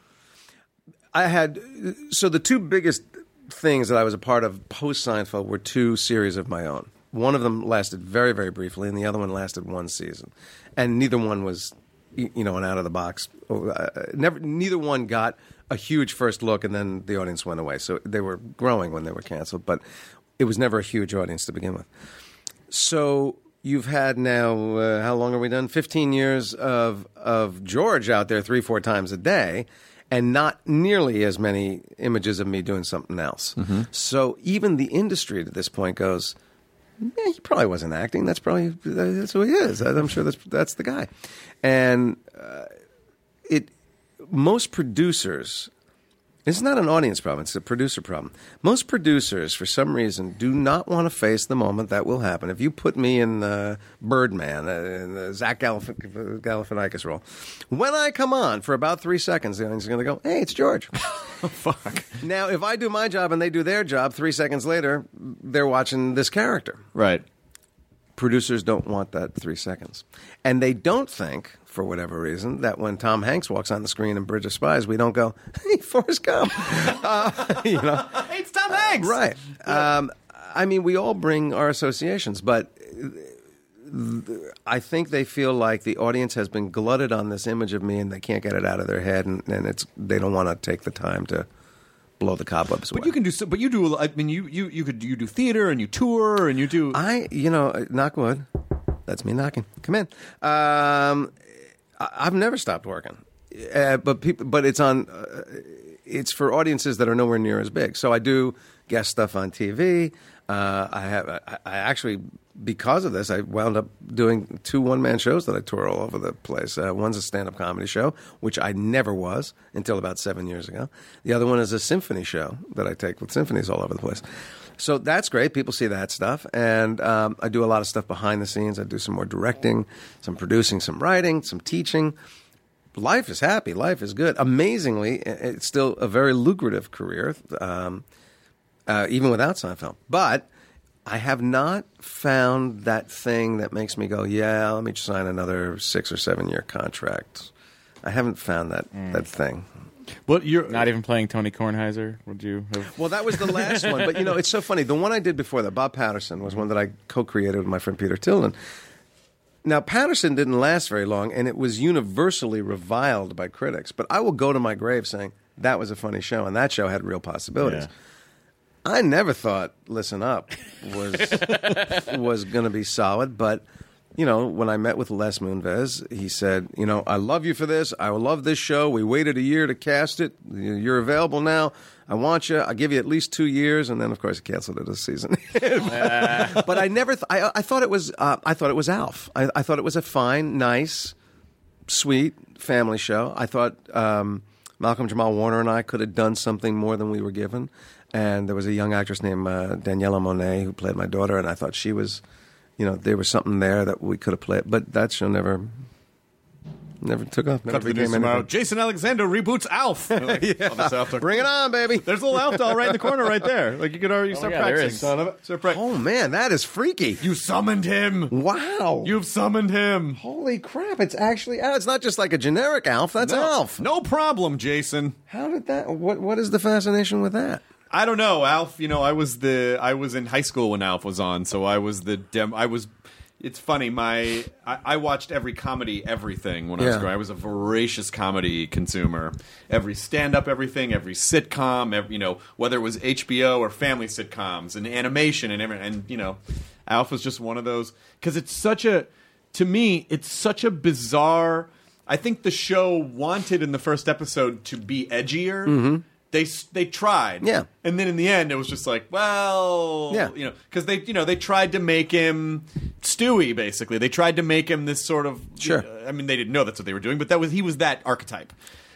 So the two biggest things that I was a part of post Seinfeld were two series of my own. One of them lasted very, very briefly, and the other one lasted one season, and neither one was, an out of the box. Neither one got a huge first look, and then the audience went away. So they were growing when they were canceled, but it was never a huge audience to begin with. So you've had now, how long are we done? 15 years of George out there 3-4 times a day, and not nearly as many images of me doing something else. Mm-hmm. So even the industry at this point goes, yeah, he probably wasn't acting. That's who he is. I'm sure that's the guy. And most producers, it's not an audience problem, it's a producer problem. Most producers, for some reason, do not want to face the moment that will happen. If you put me in Birdman, in the Zach Galifianakis role, when I come on for about 3 seconds, the audience is going to go, hey, it's George. Oh, fuck. Now, if I do my job and they do their job, 3 seconds later, they're watching this character. Right. Producers don't want that 3 seconds. And they don't think, for whatever reason, that when Tom Hanks walks on the screen in Bridge of Spies, we don't go, hey, Forrest Gump. It's Tom Hanks. Right. We all bring our associations, but I think they feel like the audience has been glutted on this image of me and they can't get it out of their head, and they don't want to take the time to blow the cobwebs away. But you can do. But you do. I mean, you do theater and you tour and you do. Knock wood. That's me knocking. Come in. I've never stopped working, but it's on. It's for audiences that are nowhere near as big. So I do guest stuff on TV. I actually, because of this, I wound up doing 2 one-man shows that I tour all over the place. One's a stand-up comedy show, which I never was until about 7 years ago. The other one is a symphony show that I take with symphonies all over the place. So that's great. People see that stuff. And I do a lot of stuff behind the scenes. I do some more directing, some producing, some writing, some teaching. Life is happy. Life is good. Amazingly, it's still a very lucrative career, even without Seinfeld. But I have not found that thing that makes me go, yeah, let me sign another 6 or 7 year contract. I haven't found that thing. Well, you're not even playing Tony Kornheiser. Would you have? Well, that was the last one. But it's so funny. The one I did before that, Bob Patterson, was one that I co-created with my friend Peter Tilden. Now, Patterson didn't last very long, and it was universally reviled by critics. But I will go to my grave saying that was a funny show, and that show had real possibilities. Yeah. I never thought Listen Up was going to be solid, but when I met with Les Moonves, he said, I love you for this. I love this show. We waited a year to cast it. You're available now. I want you. I'll give you at least 2 years, and then of course he canceled it this season. But I never. I thought it was. I thought it was Alf. I thought it was a fine, nice, sweet family show. I thought Malcolm Jamal Warner and I could have done something more than we were given. And there was a young actress named Daniela Monet who played my daughter, and I thought she was, there was something there that we could have played. But that show never took off. Never Cut to the news tomorrow. Jason Alexander reboots Alf. Bring it on, baby. There's a little Alf doll right in the corner right there. Like you could already start practicing. Oh, man, that is freaky. You summoned him. Wow. You've summoned him. Holy crap, it's actually Alf. It's not just like a generic Alf. That's Alf. No problem, Jason. How did that... What is the fascination with that? I don't know, Alf. I was in high school when Alf was on, so I was It's funny. I watched every comedy, everything when I was growing. I was a voracious comedy consumer. Every stand-up, everything, every sitcom, whether it was HBO or family sitcoms and animation and everything. And Alf was just one of those because to me, it's such a bizarre. I think the show wanted in the first episode to be edgier. Mm-hmm. They tried, and then in the end, it was just like, well, because they tried to make him Stewie. Basically, they tried to make him this sort of. Sure. I mean, they didn't know that's what they were doing, but he was that archetype.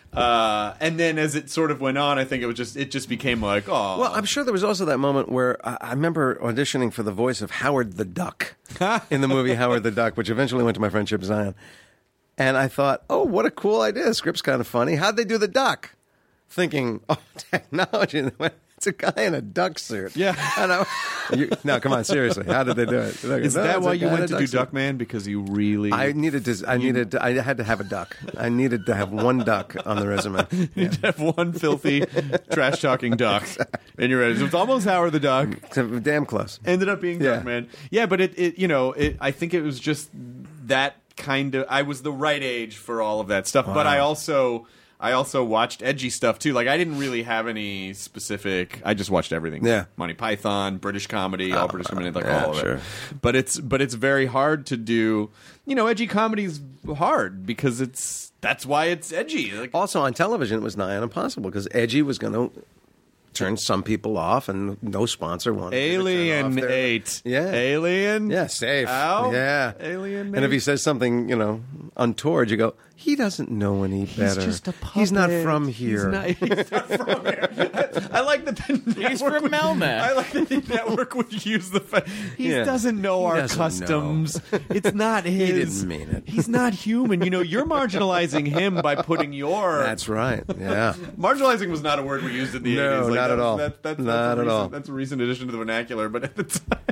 And then as it sort of went on, I think it just became like, oh. Well, I'm sure there was also that moment where I remember auditioning for the voice of Howard the Duck in the movie Howard the Duck, which eventually went to my friend Chip Zion, and I thought, oh, what a cool idea! The script's kind of funny. How'd they do the duck? Thinking, technology. It's a guy in a duck suit. Yeah. And no, come on, seriously. How did they do it? Is that why you went to do Duckman? Because you really... I had to have a duck. I needed to have one duck on the resume. You need to have one filthy, trash-talking duck. And you're ready. So it's almost Howard the Duck. Damn close. Ended up being Duckman. Yeah, but I think it was just that kind of... I was the right age for all of that stuff. Wow. But I also watched edgy stuff too. Like I didn't really have any specific. I just watched everything. Yeah, Monty Python, British comedy, all British comedy, all of it. But it's very hard to do. Edgy comedy's hard because that's why it's edgy. Like, also on television, it was nigh on impossible because edgy was going to turn some people off, and no sponsor wanted Alien to turn off 8. Yeah. Alien. Yeah, safe. Ow. Yeah. Alien 8. And if he says something, untoward, you go, he doesn't know any better. He's just a puppet. He's not from here. He's not from here. I like that the network He's from Melmac. I like that the network would use the fact he doesn't know our customs. It's not his. He didn't mean it. He's not human. You're marginalizing him by putting your... That's right, yeah. Marginalizing was not a word we used in the 80s. No, not at all. Not at all. That's a recent addition to the vernacular, but at the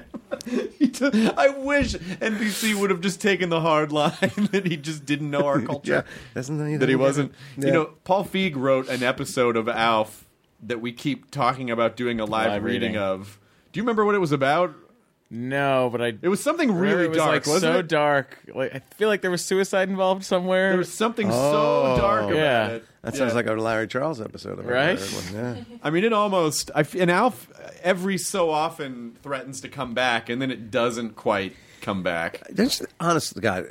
time... I wish NBC would have just taken the hard line that he just didn't know our culture. That he wasn't. Yeah. Paul Feig wrote an episode of Alf that we keep talking about doing a live reading of. Do you remember what it was about? No, but it was something really dark. Wasn't so it? Dark. Like I feel like there was suicide involved somewhere. There was something so dark about it. That sounds like a Larry Charles episode, right? Yeah. I mean, it almost. And Alf every so often threatens to come back, and then it doesn't quite come back. Honest to God,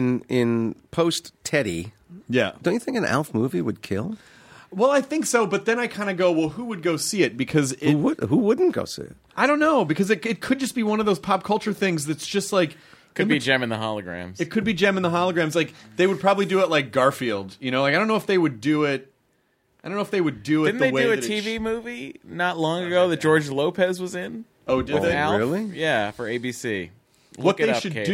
in post Teddy, don't you think an Alf movie would kill? Well, I think so, but then I kind of go, well, who would go see it? Because who wouldn't go see it? I don't know, because it could just be one of those pop culture things that's just like... Could be Gem and the Holograms. It could be Gem and the Holograms. Like, they would probably do it like Garfield. Like, I don't know if they would do it... Didn't they do a TV movie not long ago that George Lopez was in? Oh, did they? Alf? Really? Yeah, for ABC. What they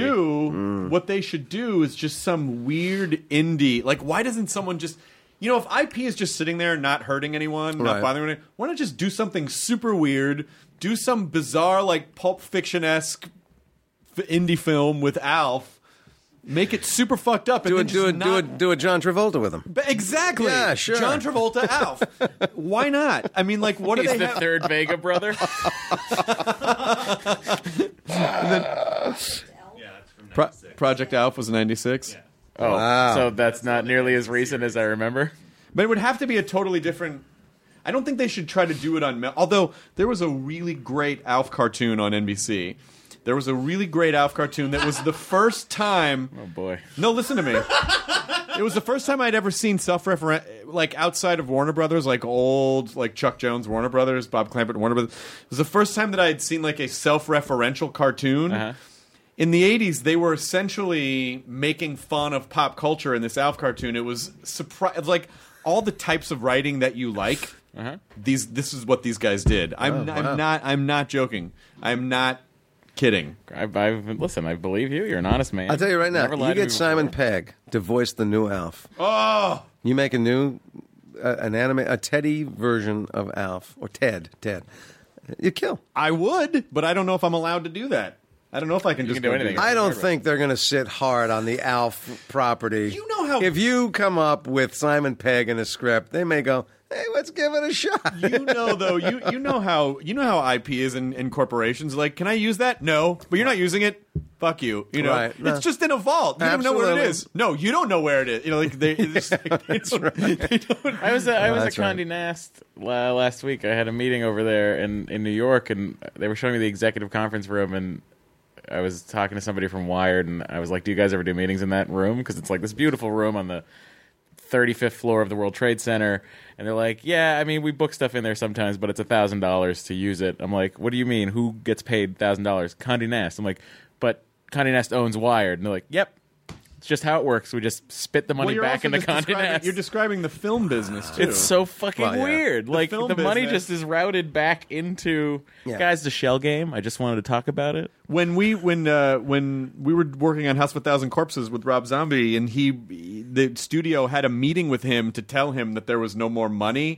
should do is just some weird indie... Like, why doesn't someone just... if IP is just sitting there not hurting anyone, not bothering anyone, why not just do something super weird, do some bizarre, like, Pulp Fiction-esque indie film with Alf, make it super fucked up, and do a John Travolta with him. Exactly. Yeah, sure. John Travolta, Alf. Why not? I mean, like, what do they the have? third Vega brother. Project Alf was 96. Yeah. Oh, wow. So that's not nearly as recent as I remember. But it would have to be a totally different... I don't think they should try to do it on... Although, there was a really great Alf cartoon on NBC. There was a really great Alf cartoon that was the first time... Oh, boy. No, listen to me. It was the first time I'd ever seen self-referential... like outside of Warner Brothers, like old, like Chuck Jones, Warner Brothers, Bob Clampett, Warner Brothers. It was the first time that I had seen like a self-referential cartoon. In the 80s, they were essentially making fun of pop culture in this Alf cartoon. It was like all the types of writing that you like. This is what these guys did. I'm not joking. I'm not kidding. Listen, I believe you. You're an honest man. I'll tell you right now. Never lied You to me get Simon before. Pegg to voice the new Alf. Oh, You make a new a Teddy version of Alf or Ted. You kill. I would, but I don't know if I'm allowed to do that. I don't know if I can You just can do go anything. that. I don't think they're going to sit hard on the Alf property. You know how- if you come up with Simon Pegg in a script, they may go, "Hey, let's give it a shot." You know, though, you know how IP is in corporations. Like, can I use that? No, but you're not using it. Fuck you. You know, Right. No. it's just in a vault. You don't know where it Absolutely. is. No, you don't know where it is. You know, like they don't. I was at That's right. Condé Nast last week. I had a meeting over there in New York, and they were showing me the executive conference room, and I was talking to somebody from Wired, and I was like, "Do you guys ever do meetings in that room? Because it's like this beautiful room on the 35th floor of the World Trade Center." And they're like, "Yeah, I mean, we book stuff in there sometimes, but it's $1,000 to use it." I'm like, "What do you mean? Who gets paid $1,000?" Condé Nast. I'm like, "But Condé Nast owns Wired." And they're like, "Yep. It's just how it works. We just spit the money Well, back into Condé Nast." You're describing the film business too. It's so fucking Well, yeah. weird. Like film the money business- just is routed back into guys. The Shell Game. I just wanted to talk about it. when we were working on House of a Thousand Corpses with Rob Zombie, and the studio had a meeting with him to tell him that there was no more money,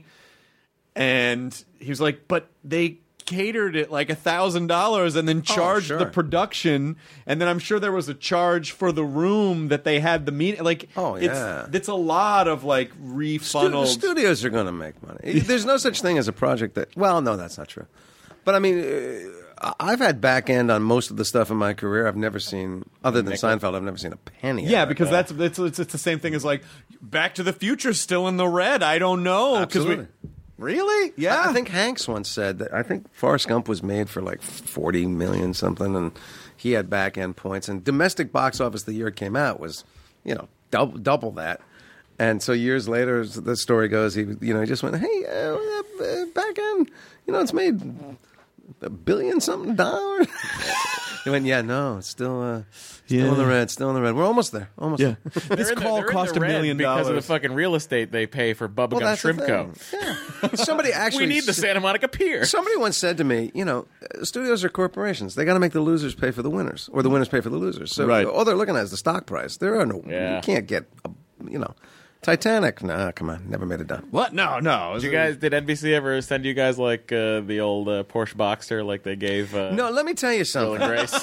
and he was like, "But they catered it like $1,000 and then charged sure. the production, and then I'm sure there was a charge for the room that they had the meeting. Like, it's a lot of like refunneled. Studios are going to make money. There's no such thing as a project that. Well, no, that's not true. But I mean, I've had back end on most of the stuff in my career. I've never seen, other than Seinfeld, I've never seen a penny. Yeah, of it. because it's the same thing as like Back to the Future's still in the red. I don't know. Absolutely. Really? Yeah. I think Hanks once said that. I think Forrest Gump was made for like $40 million something, and he had back end points. And domestic box office the year it came out was, double that. And so years later, as the story goes, he just went, "Hey, back end, it's made $1 billion something dollars." He went, "Yeah, no, it's still in the red, still in the red. We're almost there, almost there." This call cost $1 million because of the fucking real estate they pay for Bubba Gum that's the Shrimp Co. thing. Yeah. Somebody actually We need the Santa Monica Pier. Somebody once said to me, studios are corporations. They got to make the losers pay for the winners, or the winners pay for the losers. So Right. all they're looking at is the stock price. There are no, Yeah. you can't get, Titanic. Nah, come on, never made it done. What? No. Did NBC ever send you guys like the old Porsche Boxster like they gave? No, let me tell you Will something. and Grace.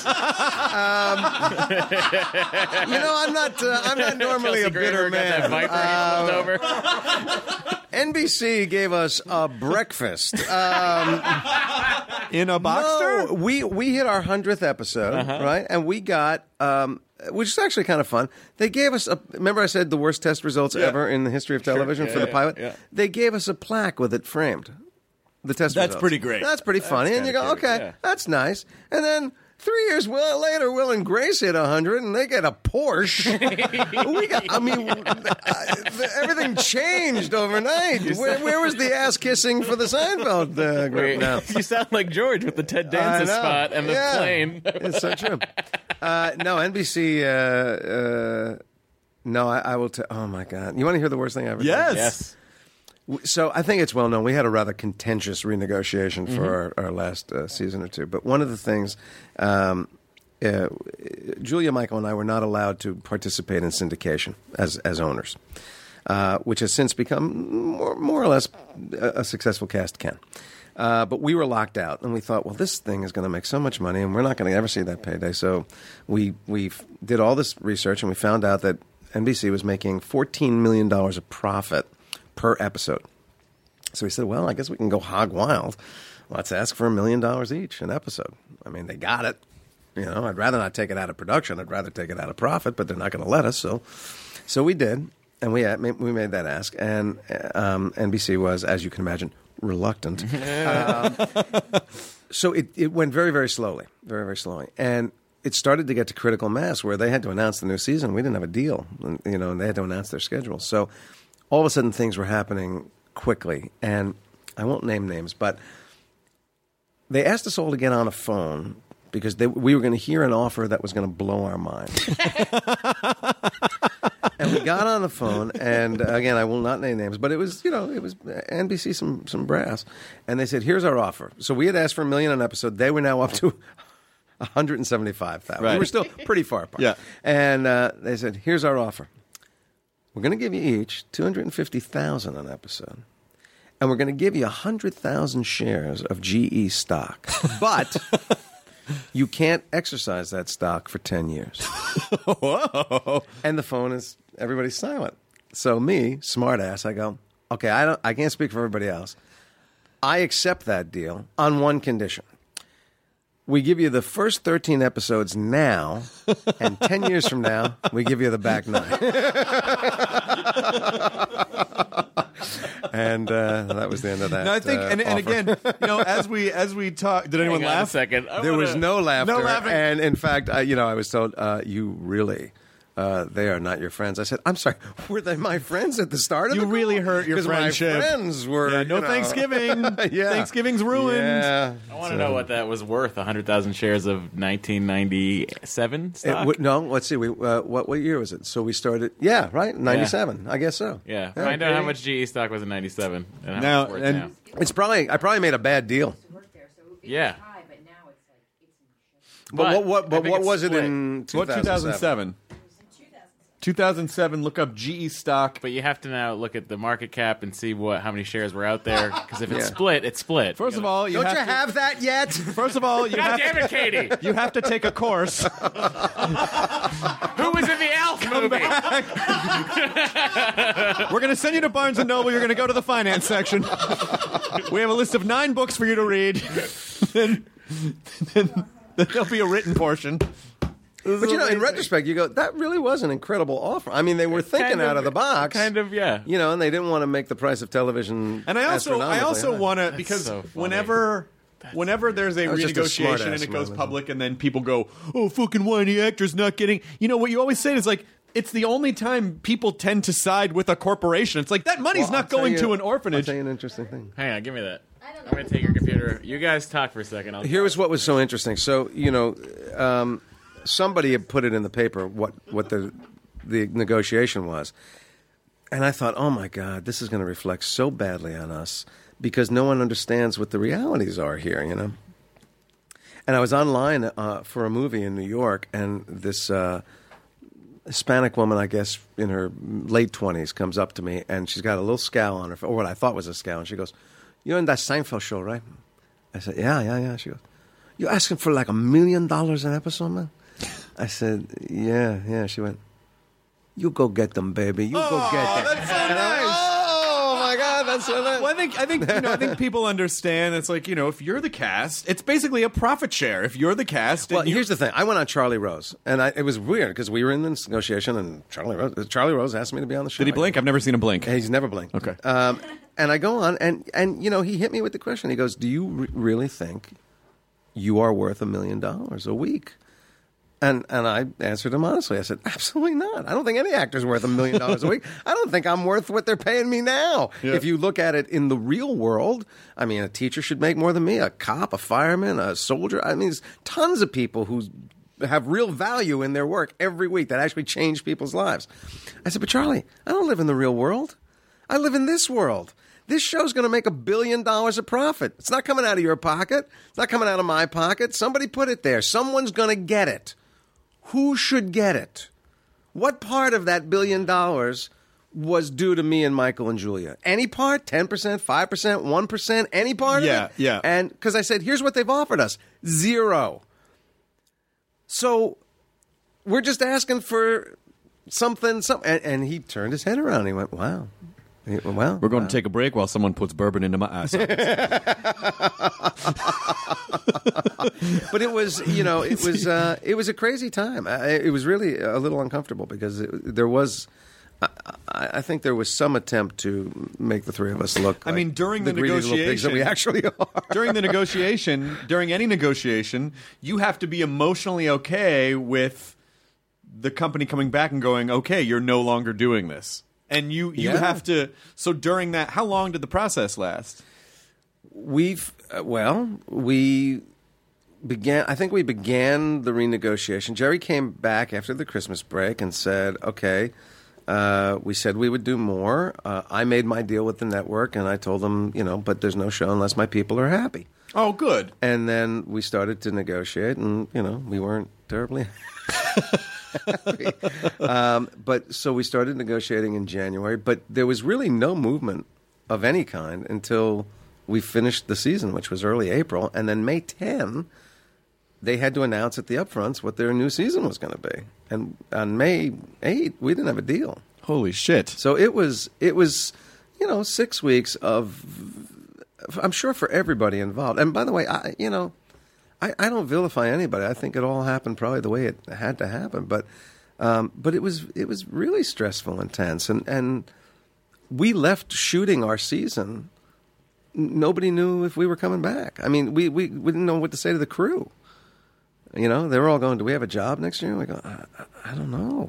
I'm not normally Kelsey a bitter Grammer got that man. Viper he pulled over. NBC gave us a breakfast. In a Boxster? No, we hit our 100th episode, right? And we got, which is actually kind of fun. They gave us remember I said the worst test results ever in the history of television for the pilot? Yeah. They gave us a plaque with it framed. The test That's results. pretty great. That's pretty funny. And you kinda go, cute, okay, yeah. that's nice. And then 3 years later, Will and Grace hit 100, and they get a Porsche. Everything changed overnight. Where was the ass kissing for the Seinfeld group Wait, now? you sound like George with the Ted Danson I know. spot and the Yeah. plane. It's so true. No, NBC. No, I will tell. Oh my God! You want to hear the worst thing I ever did? Yes. So I think it's well known. We had a rather contentious renegotiation for our last season or two. But one of the things, Julia, Michael, and I were not allowed to participate in syndication as owners, which has since become more or less a successful cast can. But we were locked out, and we thought, well, this thing is going to make so much money, and we're not going to ever see that payday. So we did all this research, and we found out that NBC was making $14 million of profit per episode. So we said, well, I guess we can go hog wild. Let's ask for $1 million each an episode. I mean, they got it. I'd rather not take it out of production. I'd rather take it out of profit, but they're not going to let us. So we did, and we made that ask. And NBC was, as you can imagine, reluctant. So it went very, very slowly, very, very slowly. And it started to get to critical mass where they had to announce the new season. We didn't have a deal, and they had to announce their schedule. So all of a sudden things were happening quickly. And I won't name names, but they asked us all to get on a phone because we were going to hear an offer that was going to blow our mind. And we got on the phone, and again, I will not name names, but it was NBC, some brass. And they said, here's our offer. So we had asked for $1 million an episode. They were now up to $175,000. Right. We were still pretty far apart. Yeah. And they said, here's our offer. We're going to give you each $250,000 an episode. And we're going to give you 100,000 shares of GE stock. But you can't exercise that stock for 10 years. Whoa. And the phone is, everybody's silent. So me, smart ass, I go, okay, I can't speak for everybody else. I accept that deal on one condition. We give you the first 13 episodes now, and 10 years from now, we give you the back 9. And that was the end of that. No, I think, and again, as we talk, did anyone Hang on laugh? a second. There was no laughter. No laughing. And in fact, I was told, you really, they are not your friends. I said, I'm sorry, were they my friends at the start of You the really hurt your 'Cause friendship. My friends were, Yeah, no Thanksgiving. Yeah. Thanksgiving's ruined. Yeah. I want to know what that was worth. 100,000 shares of 1997 stock. No, let's see. What year was it? So we started. Yeah, right. 97. I guess so. Yeah, find out how much GE stock was in 97 and how Now- much it's worth and- now. It's probably. I probably made a bad deal. Yeah. But what I think it's was it split. in 2007? What 2007? 2007. Look up GE stock. But you have to now look at the market cap and see how many shares were out there. Because if it's Yeah. split, it's split. First of all, Don't you have that yet? First of all, you God have damn it, Katie! you have to take a course. Who was in the Elf movie? We're going to send you to Barnes & Noble. You're going to go to the finance section. We have a list of 9 books for you to read. then there'll be a written portion. But in retrospect, you go, that really was an incredible offer. I mean, they were thinking out of the box. Kind of, yeah. And they didn't want to make the price of television. And I also astronomically high. want to, because so funny. whenever there's a That was just a smart renegotiation and ass it goes moment. public, and then people go, "Oh, fucking whiny actor's not getting." What you always say is like, it's the only time people tend to side with a corporation. It's like that money's Well, not I'll tell going you- to an I'll orphanage. tell you an interesting thing. Hang on, give me that. I'm going to take your computer. You guys talk for a second. Here was what was so interesting. So, somebody had put it in the paper what the negotiation was. And I thought, oh, my God, this is going to reflect so badly on us because no one understands what the realities are here, And I was online for a movie in New York, and this Hispanic woman, I guess, in her late 20s, comes up to me, and she's got a little scowl on her face, or what I thought was a scowl, and she goes, "You're in that Seinfeld show, right?" I said, yeah. She goes, "You're asking for like $1 million an episode, man?" I said, yeah. She went, "You go get them, baby. You go get them." That's so And I went, nice. oh my God, that's so nice. Well, I think people understand. It's like, if you're the cast, it's basically a profit share. If you're the cast, Well, here's the thing. I went on Charlie Rose, and it was weird because we were in this negotiation, and Charlie Rose asked me to be on the show. did he blink? I've never seen him blink. He's never blinked. Okay. And I go on, and he hit me with the question. He goes, "Do you really think you are worth $1 million a week?" And I answered him honestly. I said, "Absolutely not. I don't think any actor's worth $1 million a week. I don't think I'm worth what they're paying me now. Yeah. If you look at it in the real world, I mean, a teacher should make more than me, a cop, a fireman, a soldier. I mean, there's tons of people who have real value in their work every week that actually change people's lives." I said, "But Charlie, I don't live in the real world. I live in this world. This show's going to make $1 billion of profit. It's not coming out of your pocket. It's not coming out of my pocket. Somebody put it there. Someone's going to get it. Who should get it? What part of that $1 billion was due to me and Michael and Julia? Any part? 10%, 5%, 1%? Any part of it? Yeah. And because I said, here's what they've offered us. 0. So we're just asking for something. And he turned his head around. He went, wow. Well, We're going to take a break while someone puts bourbon into my eyes. But it was, it was a crazy time. It was really a little uncomfortable because there was, I think there was some attempt to make the three of us look. I mean, during the greedy little pigs that negotiation, we actually are. During any negotiation, you have to be emotionally okay with the company coming back and going, "Okay, you're no longer doing this." and you Yeah. have to. So during that, how long did the process last? We began. I think we began the renegotiation. Jerry came back after the Christmas break and said, "Okay, we said we would do more. I made my deal with the network, and I told them, but there's no show unless my people are happy." Oh, good. And then we started to negotiate, and we weren't terribly happy. But so we started negotiating in January, but there was really no movement of any kind until we finished the season, which was early April, and then May 10, they had to announce at the upfronts what their new season was going to be. And on May 8, we didn't have a deal. Holy shit! So it was 6 weeks of, I'm sure, for everybody involved. And by the way, I don't vilify anybody. I think it all happened probably the way it had to happen. But it was really stressful, intense, and we left shooting our season. Nobody knew if we were coming back. I mean, we didn't know what to say to the crew. They were all going, "Do we have a job next year?" And we go, "I don't know."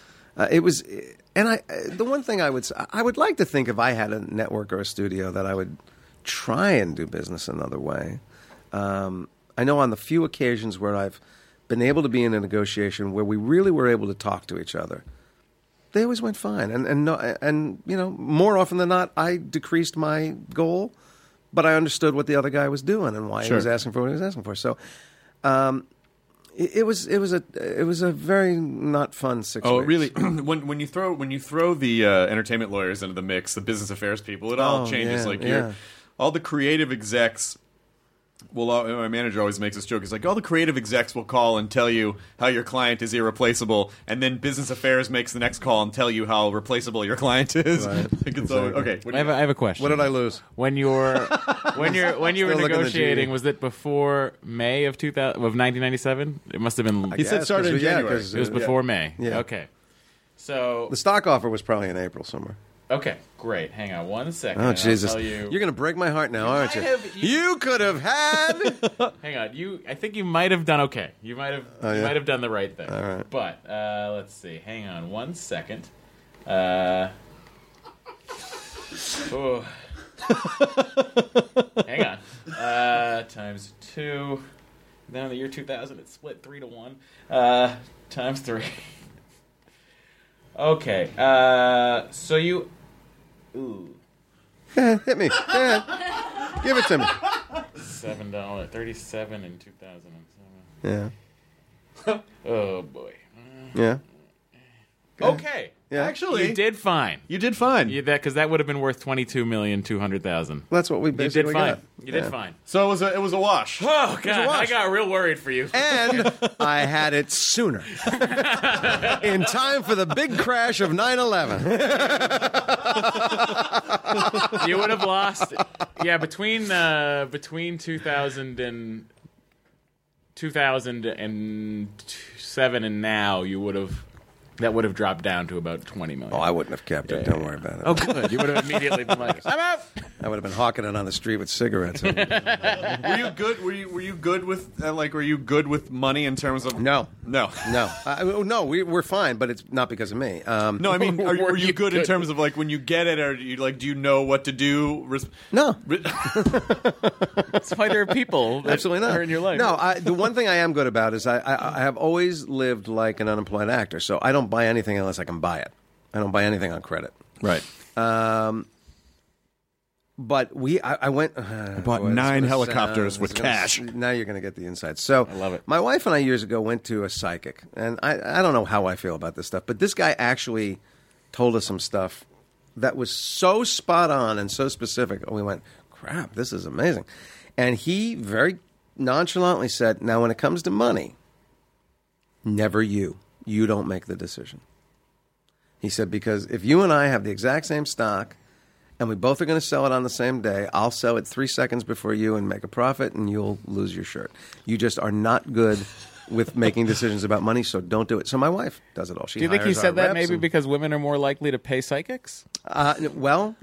The one thing I would like to think if I had a network or a studio that I would try and do business another way. I know on the few occasions where I've been able to be in a negotiation where we really were able to talk to each other, they always went fine. And more often than not, I decreased my goal, but I understood what the other guy was doing and why he was asking for what he was asking for. So, it was a very not fun 6 weeks. Oh, really? when you throw the entertainment lawyers into the mix, the business affairs people, it all changes. All the creative execs. Well, my manager always makes this joke. It's like all the creative execs will call and tell you how your client is irreplaceable, and then business affairs makes the next call and tell you how replaceable your client is. Right. Okay. I have a question. What did I lose? When you were negotiating, G. was it before May of 1997? It must have been. He said started in January. It was before May. Yeah. Okay. So The stock offer was probably in April somewhere. okay, great. Hang on 1 second. Oh, and Jesus. I'll tell you. You're going to break my heart now, aren't you? might have- You could have had... Hang on. I think you might have done okay. You might have. Oh, yeah? You might have done the right thing. All right. But let's see. Hang on 1 second. Oh. Hang on. Times 2. Then in the year 2000, it split 3 to 1. Times 3. Okay. So you. Ooh. Yeah, hit me. Yeah. Give it to me. $7.37 in 2007. Yeah. Oh boy. Yeah. Okay. Yeah. Actually, You did fine. You did fine. Because that would have been worth $22,200,000. That's what we You basically did fine. got. You did fine. So it was a wash. Oh God, I got real worried for you. And I had it sooner. In time for the big crash of 9/11. You would have lost. Yeah, between 2000 and 2007 and now, that would have dropped down to about $20 million. Oh, I wouldn't have kept it. Don't worry about it. Oh, good. You would have immediately been like, I'm out. I would have been hawking it on the street with cigarettes. Were you good? Were you good with were you good with money in terms of No. no? No, we're fine, but it's not because of me. No, I mean, were you good in terms of like when you get it, or you do you know what to do? No. That's why there are people that Absolutely not. are in your life. No, the one thing I am good about is I have always lived like an unemployed actor, so I don't buy anything unless I can buy it. I don't buy anything on credit. Right. But I went. bought 9 helicopters with cash. Now you're going to get the insights. So I love it. My wife and I years ago went to a psychic, and I don't know how I feel about this stuff, but this guy actually told us some stuff that was so spot on and so specific. We went, crap, this is amazing. And he very nonchalantly said, now when it comes to money, never you. You don't make the decision. He said, because if you and I have the exact same stock and we both are going to sell it on the same day, I'll sell it 3 seconds before you and make a profit, and you'll lose your shirt. You just are not good with making decisions about money, so don't do it. So my wife does it all. She Do you think he hires our said that reps maybe and- because women are more likely to pay psychics? Well,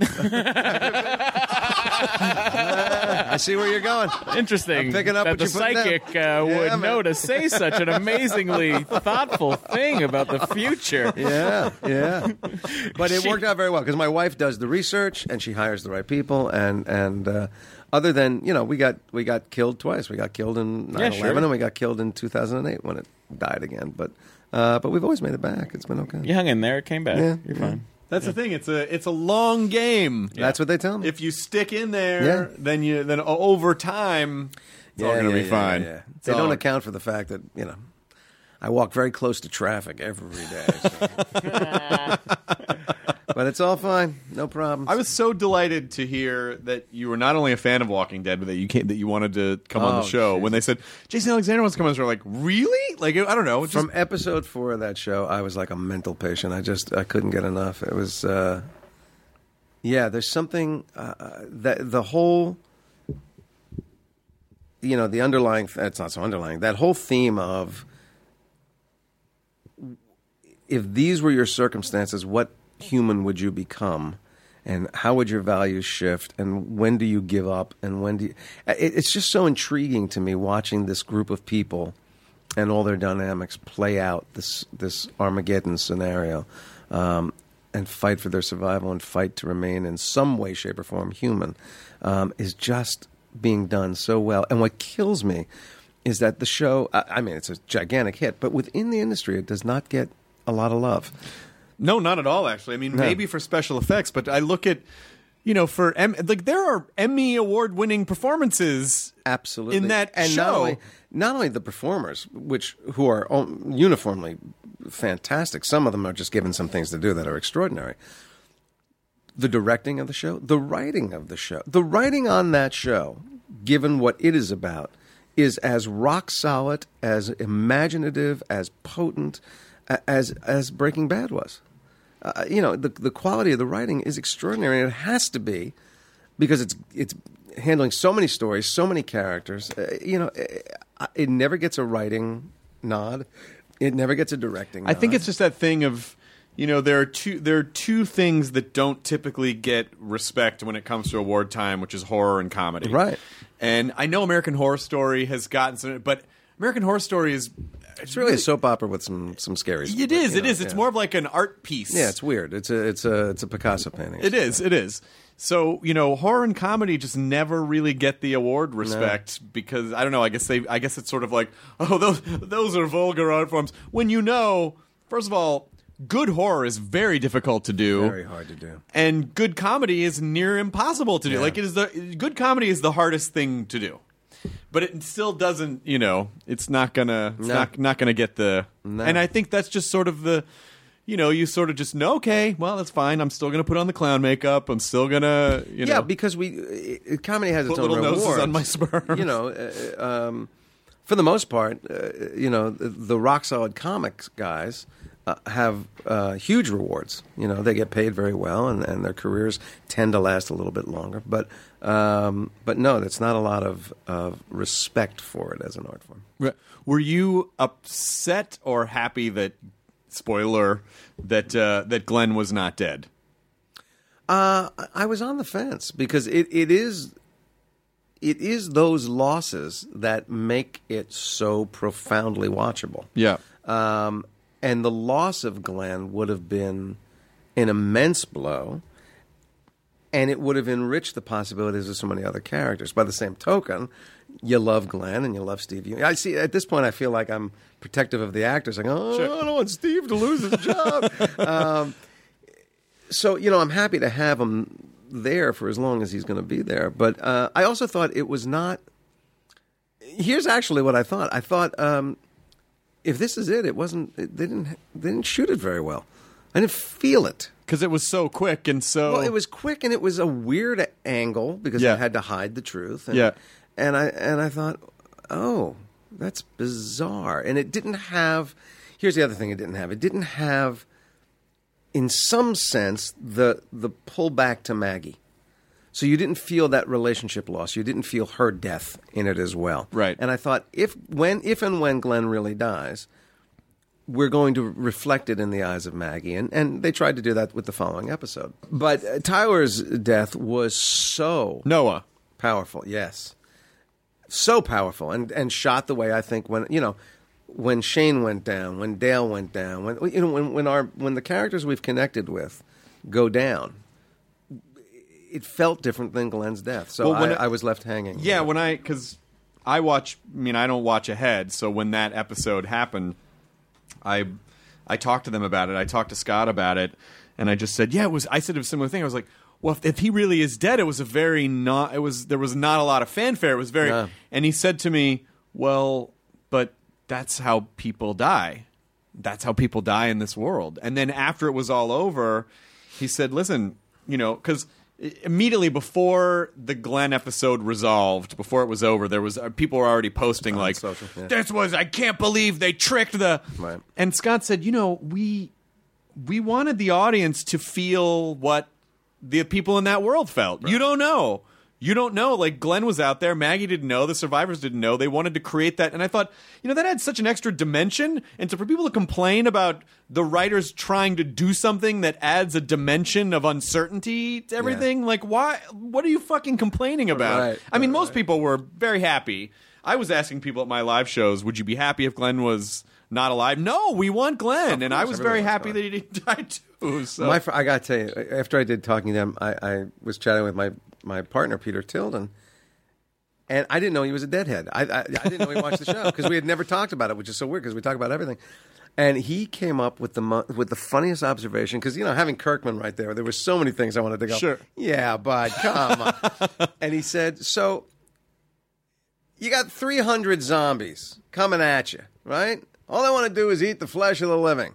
I see where you're going. Interesting. I'm picking up that what the you're putting down. psychic Yeah, would man. know to say such an amazingly thoughtful thing about the future. Yeah. But it worked out very well because my wife does the research and she hires the right people. And other than we got killed twice. We got killed in 9/11 sure. and we got killed in 2008 when it died again. But we've always made it back. It's been okay. You hung in there. It came back. Yeah, You're yeah. fine. That's the thing. It's a long game. That's what they tell me. If you stick in there, then over time, it's all going to be fine. Yeah. It's They all- don't account for the fact that I walk very close to traffic every day. So. But it's all fine, no problem. I was so delighted to hear that you were not only a fan of Walking Dead, but that you wanted to come on the show. Jesus. When they said Jason Alexander wants to come on the show, like really? Like I don't know. Just, From episode 4 of that show, I was like a mental patient. I couldn't get enough. It was, there's something that the whole, the underlying. It's not so underlying. That whole theme of if these were your circumstances, what human would you become? And how would your values shift? And when do you give up? And when do you... It's just so intriguing to me watching this group of people and all their dynamics play out this Armageddon scenario and fight for their survival and fight to remain in some way, shape, or form human is just being done so well. And what kills me is that the show, I mean, it's a gigantic hit, but within the industry, it does not get a lot of love. no, not at all. Actually, I mean, No. maybe for special effects, but I look at. For there are Emmy award-winning performances Absolutely. in that and show. Not only the performers, who are uniformly fantastic. Some of them are just given some things to do that are extraordinary. The directing of the show, the writing of the show, the writing on that show, given what it is about, is as rock solid, as imaginative, as potent as Breaking Bad was. The quality of the writing is extraordinary, and it has to be because it's handling so many stories, so many characters. It never gets a writing nod. It never gets a directing nod. I think it's just that thing of, there are two things that don't typically get respect when it comes to award time, which is horror and comedy. Right. And I know American Horror Story has gotten some, but American Horror Story is It's really a soap opera with some scary stuff. It is. It's more of like an art piece. Yeah, it's weird. It's a Picasso painting. It is. So, horror and comedy just never really get the award respect because I don't know, I guess it's sort of like, oh, those are vulgar art forms. When first of all, good horror is very difficult to do. Very hard to do. And good comedy is near impossible to do. Yeah. Like good comedy is the hardest thing to do. But it still doesn't, it's not gonna not gonna get the and I think that's just sort of the you sort of just know, okay, well, that's fine. I'm still going to put on the clown makeup. I'm still going to, Yeah, because comedy has its put own little rewards. noses on my sperm. For the most part, the rock solid comics guys have huge rewards. They get paid very well, and their careers tend to last a little bit longer. But no, that's not a lot of respect for it as an art form. Were you upset or happy that? Spoiler that Glenn was not dead. I was on the fence because it is those losses that make it so profoundly watchable. Yeah. And the loss of Glenn would have been an immense blow, and it would have enriched the possibilities of so many other characters. By the same token, you love Glenn and you love Steve. I see. At this point, I feel like I'm protective of the actors. Like, I don't want Steve to lose his job. So, I'm happy to have him there for as long as he's going to be there. But I also thought it was not. Here's actually what I thought. I thought if this is it, it wasn't. They didn't shoot it very well. I didn't feel it. Because it was so quick and so... Well, it was quick and it was a weird angle because I had to hide the truth. And, and I thought, oh, that's bizarre. And it didn't have... Here's the other thing it didn't have. It didn't have, in some sense, the pullback to Maggie. So you didn't feel that relationship loss. You didn't feel her death in it as well. Right. And I thought, if and when Glenn really dies, we're going to reflect it in the eyes of Maggie. And they tried to do that with the following episode. But Tyler's death was so Noah. powerful, yes. So powerful, and shot the way I think when Shane went down, when Dale went down, when the characters we've connected with go down, it felt different than Glenn's death. So Well, I was left hanging. Yeah, because I don't watch ahead, so when that episode happened, I talked to them about it. I talked to Scott about it, and I just said, I said a similar thing. I was like, well, if he really is dead, there was not a lot of fanfare. It was very, and he said to me, well, but that's how people die. That's how people die in this world. And then after it was all over, he said, listen, because immediately before the Glenn episode resolved, before it was over, there was people were already posting like, social, yeah. I can't believe they tricked the. Right. And Scott said, we wanted the audience to feel what the people in that world felt. Right. You don't know. Like, Glenn was out there. Maggie didn't know. The survivors didn't know. They wanted to create that. And I thought, that had such an extra dimension. And for people to complain about the writers trying to do something that adds a dimension of uncertainty to everything, like, why? What are you fucking complaining about? Right. I mean, most people were very happy. I was asking people at my live shows, would you be happy if Glenn was not alive? No, we want Glenn. And I was very happy that he didn't die too. So. I got to tell you, after I did Talking to Them, I was chatting with my partner, Peter Tilden, and I didn't know he was a deadhead. I didn't know he watched the show because we had never talked about it, which is so weird because we talk about everything. And he came up with the funniest observation because, having Kirkman right there were so many things I wanted to go, sure. Yeah, bud, come on. And he said, so you got 300 zombies coming at you, right? All they want to do is eat the flesh of the living.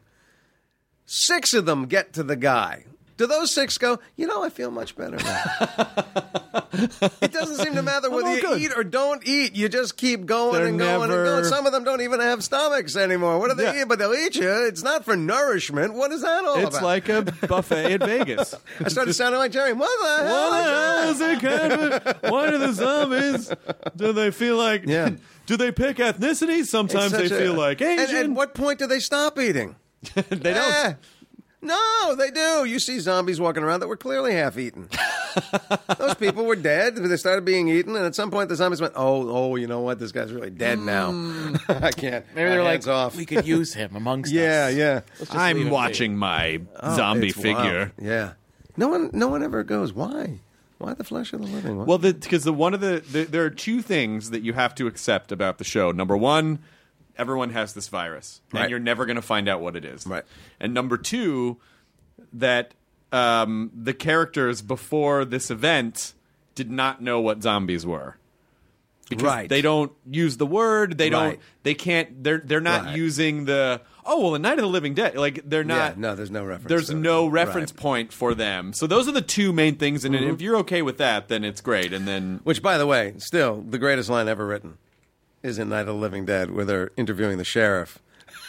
6 of them get to the guy. Do those 6 go, I feel much better now? It doesn't seem to matter whether you eat or don't eat. You just keep going and going and going. Some of them don't even have stomachs anymore. What do they eat? But they'll eat you. It's not for nourishment. What is that all about? It's like a buffet at Vegas. I started sounding like Jerry. What the hell is it? Why do the zombies, do they feel like... Yeah. Do they pick ethnicity? Sometimes they feel like Asian. And at what point do they stop eating? They don't. No, they do. You see zombies walking around that were clearly half-eaten. Those people were dead. They started being eaten, and at some point the zombies went, oh, you know what? This guy's really dead now. I can't. Maybe they're like, off. we could use him amongst us. Yeah. I'm watching my zombie figure. Wild. Yeah. No one ever goes, why? Why the flesh of the living? What? Well, because there are 2 things that you have to accept about the show. Number 1, everyone has this virus, and you're never going to find out what it is. Right. And number 2, that the characters before this event did not know what zombies were. Because they don't use the word. They don't. They can't. They're not using the. Oh well, the Night of the Living Dead. Like they're not. Yeah, no, there's no reference. There's no reference point for them. So those are the 2 main things. And if you're okay with that, then it's great. And then, which, by the way, still the greatest line ever written is in Night of the Living Dead, where they're interviewing the sheriff.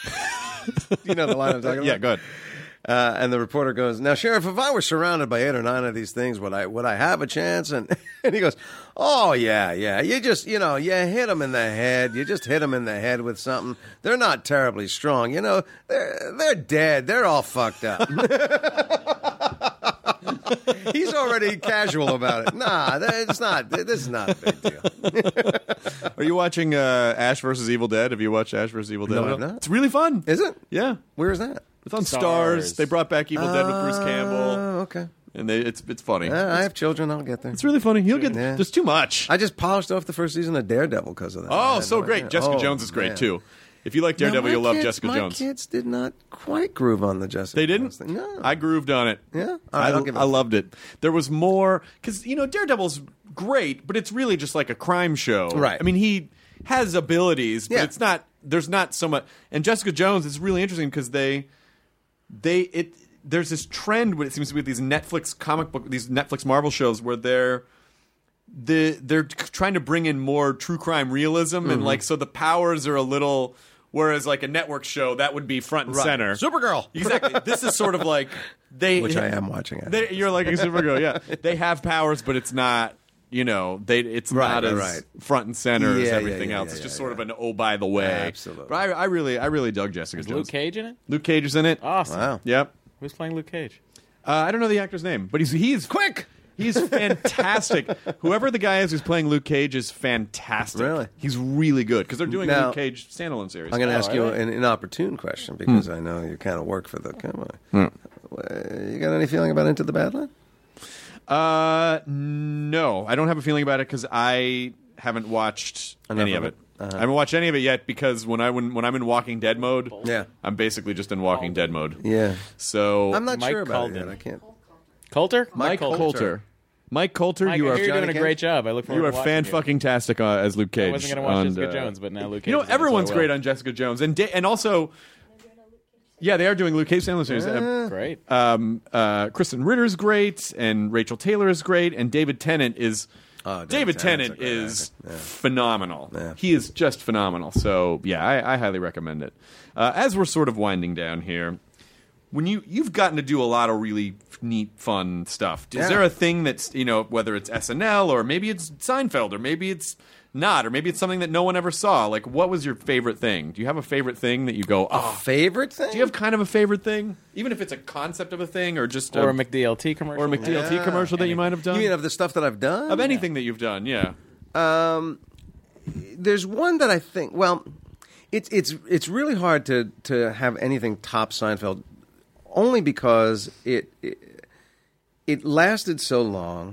You know the line I'm talking about? Yeah, good. And the reporter goes, "Now, Sheriff, if I were surrounded by 8 or 9 of these things, would I have a chance?" And he goes, "Oh yeah. You just you hit them in the head. You just hit them in the head with something. They're not terribly strong. They're dead. They're all fucked up." He's already casual about it. Nah, it's not. This is not a big deal. Are you watching Ash vs. Evil Dead? Have you watched Ash vs. Evil Dead? No, I've not. It's really fun. Is it? Yeah. Where is that? It's on Stars. They brought back Evil Dead with Bruce Campbell. Oh, okay. And it's funny. I have children. I'll get there. It's really funny. There's too much. I just polished off the first season of Daredevil because of that. Oh, so great. Jessica Jones is great, too. If you like Daredevil, you'll love Jessica Jones. My kids did not quite groove on the Jessica Jones thing. No. I grooved on it. Yeah? I loved it. There was more... Because, Daredevil's great, but it's really just like a crime show. Right. I mean, he has abilities, but it's not... There's not so much... And Jessica Jones is really interesting because there's this trend, what it seems to be, with these Netflix Marvel shows where they're trying to bring in more true crime realism, and so the powers are a little Whereas like a network show, that would be front and center. Supergirl. Exactly. This is sort of like Which I am watching. You're like a Supergirl, yeah. They have powers, but it's not. It's not as front and center as everything else. It's just sort of an by the way. Absolutely. But I really dug Jessica Jones. Luke Cage in it? Luke Cage is in it. Awesome. Wow. Yep. Who's playing Luke Cage? I don't know the actor's name, but he's quick. He's fantastic. Whoever the guy is who's playing Luke Cage is fantastic. Really? He's really good because they're doing a Now, Luke Cage standalone series. I'm going to ask you an inopportune question because I know you kind of work for the company. You got any feeling about Into the Badlands? No, I don't have a feeling about it because I haven't watched any of it. Uh-huh. I haven't watched any of it yet because when I'm in Walking Dead mode, Yeah. I'm basically just in Walking Dead mode. Yeah. So I'm not Mike sure about it Colden. yet. I can't. Coulter? Mike Coulter. Mike Coulter, Mike, you I are hear you're doing a Johnny great job. I look forward you are to watching fan-fucking-tastic as Luke Cage. I wasn't going to watch on, Jessica Jones, but now Luke Cage. You know, is in it, so everyone's I will. great on Jessica Jones, and also, yeah, they are doing Luke Cage standalone series. Great. Kristen Ritter's great, and Rachel Taylor is great, and David Tennant is. Tennant's David a Tennant great is actor. Yeah. phenomenal. Yeah. He is just phenomenal. So yeah, I highly recommend it. As we're sort of winding down here, when you've gotten to do a lot of really neat, fun stuff. Is there a thing that's whether it's SNL or maybe it's Seinfeld or maybe it's not or maybe it's something that no one ever saw? Like, what was your favorite thing? Do you have a favorite thing that you go, Favorite thing? Do you have kind of a favorite thing, even if it's a concept of a thing or just Or a McDLT commercial. or a McDLT commercial that you might have done? You mean of the stuff that I've done? Of anything that you've done? Yeah. There's one that I think. Well, it's really hard to have anything top Seinfeld, only because it lasted so long.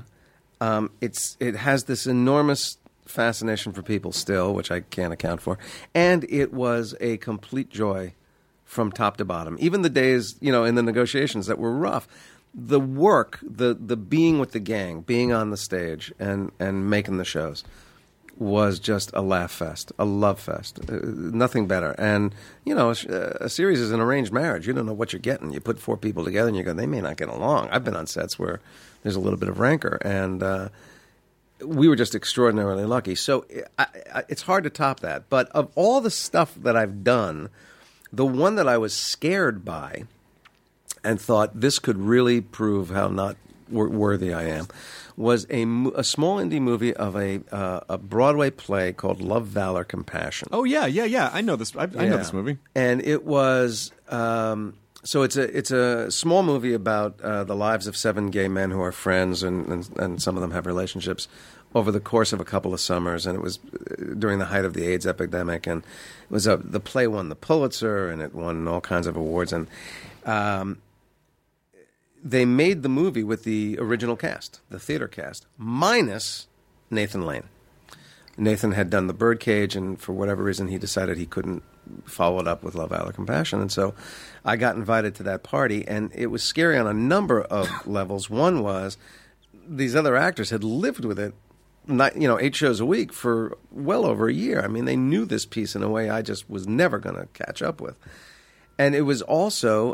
It has this enormous fascination for people still, which I can't account for, and it was a complete joy from top to bottom. Even the days, in the negotiations that were rough, the work, the being with the gang, being on the stage, and making the shows was just a laugh fest, a love fest, nothing better. And a series is an arranged marriage. You don't know what you're getting. You put four people together, and you go, they may not get along. I've been on sets where there's a little bit of rancor, and we were just extraordinarily lucky. So it's hard to top that. But of all the stuff that I've done, the one that I was scared by and thought this could really prove how not worthy I am was a small indie movie of a Broadway play called Love, Valor, Compassion. Oh yeah. I know this. I know this movie. And it was so it's a small movie about the lives of 7 gay men who are friends, and some of them have relationships over the course of a couple of summers. And it was during the height of the AIDS epidemic, and it was the play won the Pulitzer, and it won all kinds of awards. And they made the movie with the original cast, the theater cast, minus Nathan Lane. Nathan had done The Birdcage, and for whatever reason, he decided he couldn't follow it up with Love, Valor, Compassion. And so I got invited to that party, and it was scary on a number of levels. One was these other actors had lived with it, 8 shows a week for well over a year. I mean, they knew this piece in a way I just was never going to catch up with. And it was also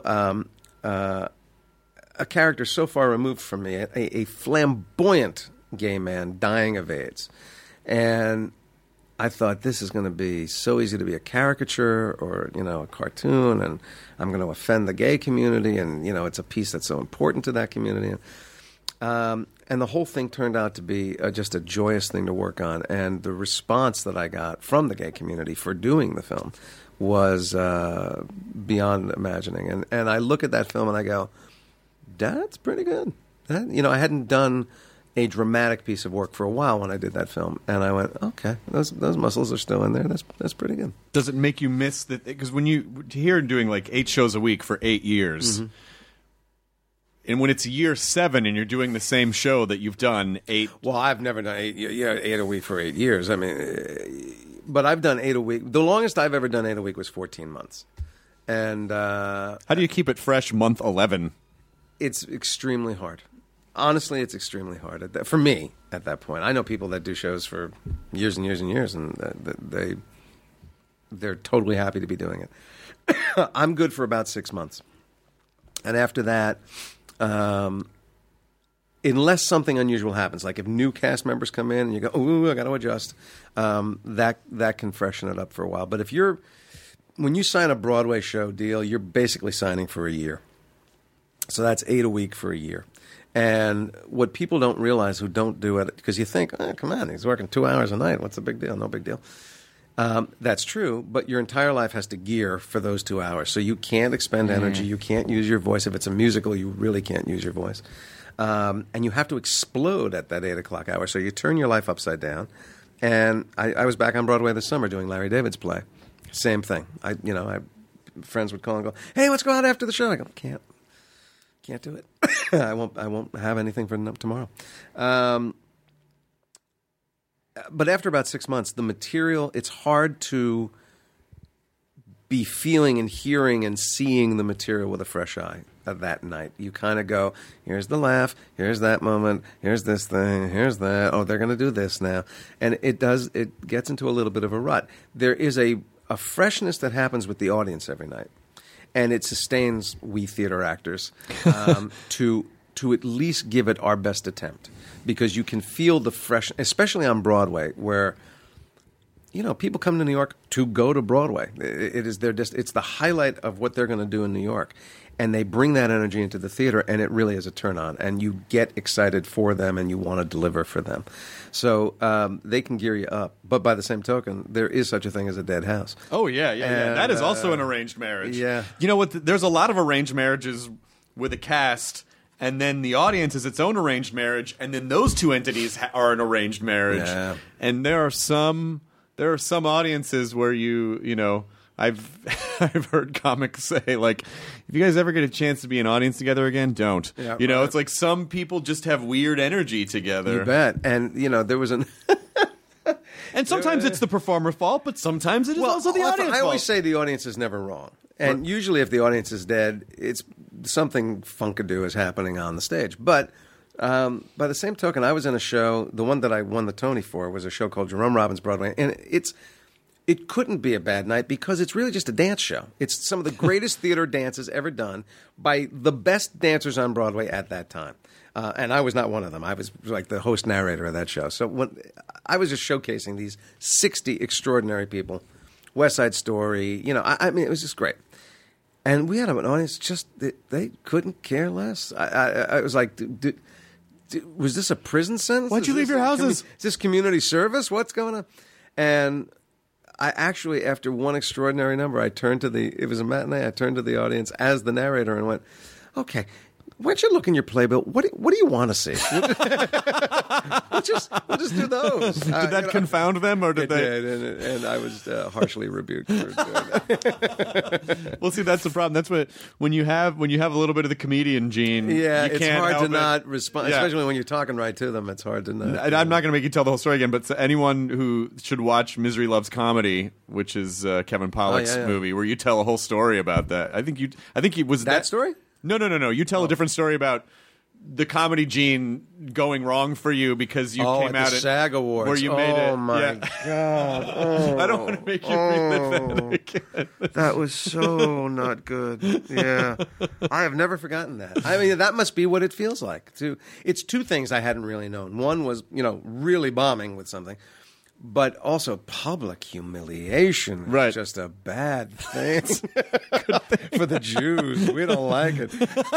a character so far removed from me, a flamboyant gay man dying of AIDS. And I thought, this is going to be so easy to be a caricature or, a cartoon, and I'm going to offend the gay community, and, it's a piece that's so important to that community. And the whole thing turned out to be just a joyous thing to work on. And the response that I got from the gay community for doing the film was beyond imagining. And I look at that film and I go, that's pretty good. I hadn't done a dramatic piece of work for a while when I did that film, and I went, okay, those muscles are still in there. That's pretty good. Does it make you miss that? Because when you hear doing like 8 shows a week for 8 years, and when it's year 7 and you're doing the same show that you've done 8. Well, I've never done 8 a week for 8 years. I mean, but I've done 8 a week. The longest I've ever done 8 a week was 14 months. And how do you keep it fresh month 11? It's extremely hard. Honestly, it's extremely hard for me at that point. I know people that do shows for years and years and years, and they're totally happy to be doing it. I'm good for about 6 months, and after that, unless something unusual happens, like if new cast members come in and you go, "Ooh, I got to adjust," that can freshen it up for a while. But if you're when you sign a Broadway show deal, you're basically signing for a year. So that's 8 a week for a year. And what people don't realize who don't do it, because you think, come on, he's working 2 hours a night. What's the big deal? No big deal. That's true, but your entire life has to gear for those 2 hours. So you can't expend energy. You can't use your voice. If it's a musical, you really can't use your voice. And you have to explode at that 8 o'clock hour. So you turn your life upside down. And I was back on Broadway this summer doing Larry David's play. Same thing. Friends would call and go, "Hey, let's go out after the show." I go, Can't do it. I won't have anything for tomorrow. But after about 6 months, the material, it's hard to be feeling and hearing and seeing the material with a fresh eye that night. You kind of go, here's the laugh, here's that moment, here's this thing, here's that. Oh, they're going to do this now. And it gets into a little bit of a rut. There is a freshness that happens with the audience every night. And it sustains we theater actors to at least give it our best attempt, because you can feel the fresh, especially on Broadway, where people come to New York to go to Broadway. It's the highlight of what they're going to do in New York, and they bring that energy into the theater, and it really is a turn on, and you get excited for them, and you want to deliver for them. So they can gear you up, but by the same token, there is such a thing as a dead house. Oh yeah. And, that is also an arranged marriage. Yeah. You know what? There's a lot of arranged marriages with a cast, and then the audience is its own arranged marriage, and then those two entities are an arranged marriage. Yeah. And there are some audiences where I've heard comics say, like, if you guys ever get a chance to be an audience together again, don't. Yeah, right. It's like some people just have weird energy together. You bet. And there was an. And sometimes it's the performer's fault, but sometimes it is also the audience fault. I always say the audience is never wrong. And usually if the audience is dead, it's something funkadoo is happening on the stage. But by the same token, I was in a show, the one that I won the Tony for was a show called Jerome Robbins Broadway. And it couldn't be a bad night because it's really just a dance show. It's some of the greatest theater dances ever done by the best dancers on Broadway at that time. And I was not one of them. I was like the host narrator of that show. So when I was just showcasing these 60 extraordinary people, West Side Story, I mean, it was just great. And we had an audience they couldn't care less. I was like, was this a prison sentence? Why'd you leave your houses? Is this community service? What's going on? And I actually, after one extraordinary number, it was a matinee, I turned to the audience as the narrator and went, okay, why don't you look in your playbill? What do you want to see? we'll just do those. Did that confound them, or did they? Did, and I was harshly rebuked for doing that. Well, see, that's the problem. That's when you have a little bit of the comedian gene. Yeah, you it's can't hard help to not respond, Yeah. especially when you're talking right to them. It's hard to not. I'm not going to make you tell the whole story again, but anyone who should watch Misery Loves Comedy, which is Kevin Pollak's movie, where you tell a whole story about that. I think he was that story. No. You tell a different story about the comedy gene going wrong for you because you came out at the SAG Awards. where you made it. Oh my God! Oh, I don't want to make you relive that again. That was so not good. Yeah, I have never forgotten that. I mean, that must be what it feels like. It's two things I hadn't really known. One was really bombing with something. But also public humiliation. Right. Is just a bad thing. For the Jews. We don't like it.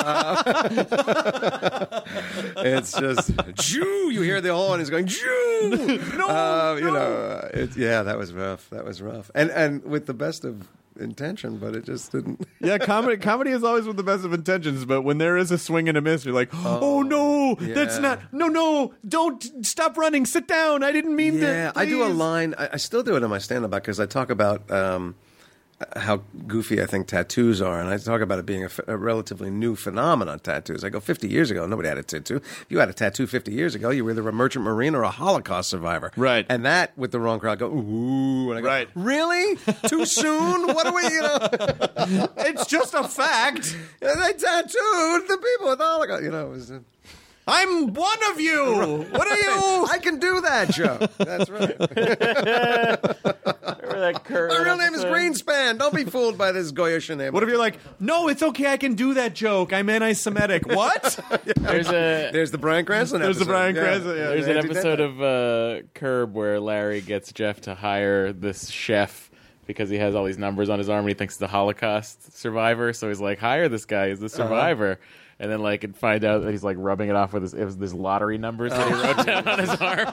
It's just, Jew! You hear the whole audience going, Jew! No! That was rough. That was rough. And with the best of intention, but it just didn't. Yeah, comedy is always with the best of intentions, but when there is a swing and a miss, you're like, oh no, that's not, no, don't stop running, sit down, I didn't mean that. Yeah, I do a line, I still do it in my stand-up because I talk about how goofy I think tattoos are, and I talk about it being a relatively new phenomenon, tattoos. I go, 50 years ago, nobody had a tattoo. If you had a tattoo 50 years ago, you were either a merchant marine or a Holocaust survivor. Right. And that, with the wrong crowd, go, ooh. And I go, right. Really? Too soon? What are we, It's just a fact. They tattooed the people with the Holocaust. It was... I'm one of you. What are you? I can do that joke. That's right. Remember that Kurt My real name is Greenspan. Don't be fooled by this Goyish name. What if you're like, no, it's okay, I can do that joke. I'm anti-Semitic. What? There's the Bryan Cranston episode. There's the Bryan Cranston, yeah. There's an episode of Curb where Larry gets Jeff to hire this chef because he has all these numbers on his arm and he thinks he's a Holocaust survivor. So he's like, hire this guy. He's the survivor. And then like and find out that he's like rubbing it off with his lottery numbers that he wrote down on his arm.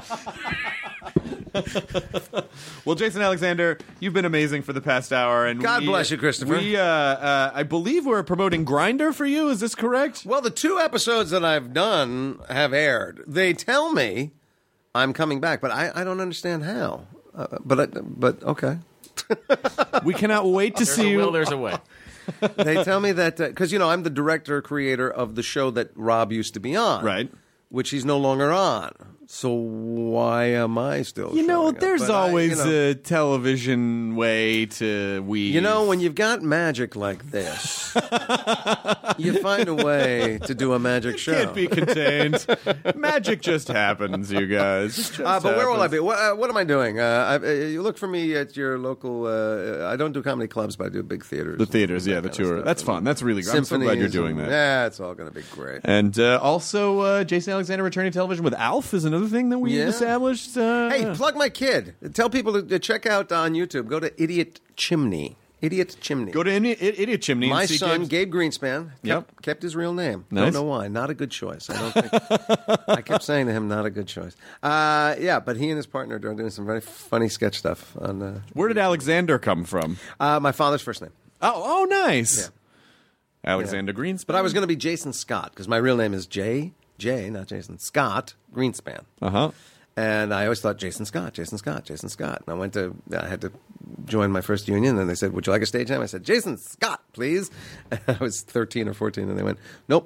Well, Jason Alexander, you've been amazing for the past hour, and God bless you, Christopher. I believe we're promoting Grindr for you. Is this correct? Well, the 2 episodes that I've done have aired. They tell me I'm coming back, but I don't understand how. But okay. We cannot wait to see you. There's a way. They tell me that because I'm the director creator of the show that Rob used to be on, Right. which he's no longer on. So why am I still? You know, showing up? there's But always a television way to weave. when you've got magic like this, you find a way to do a magic show. Can't be contained. Magic just happens, you guys. It just But where will I happens. be? What am I doing? You look for me at your local. I don't do comedy clubs, but I do big theaters. The theaters, yeah, the That kind of tour. stuff. That's fun. That's really good. I'm so glad you're Symphonies doing and- that. Yeah, it's all going to be great. And also, Jason Alexander returning to television with Alf is another thing that we've Yeah. established. Hey, plug my kid. Tell people to check out on YouTube. Go to Idiot Chimney. Idiot Chimney. Go to Idiot Chimney. My and see son, Gabe's- Gabe Greenspan, Yep. kept his real name. Nice. Don't know why. Not a good choice. I don't think. I kept saying to him, not a good choice. Yeah, but he and his partner are doing some very funny sketch stuff. On Where did Alexander come from? my father's first name. Oh, nice. Yeah. Alexander Greenspan. But I was going to be Jason Scott because my real name is J, not Jason, Scott Greenspan. Uh-huh. And I always thought Jason Scott. And I had to join my first union, and they said, would you like a stage name? I said, Jason Scott, please. And I was 13 or 14, and they went, nope.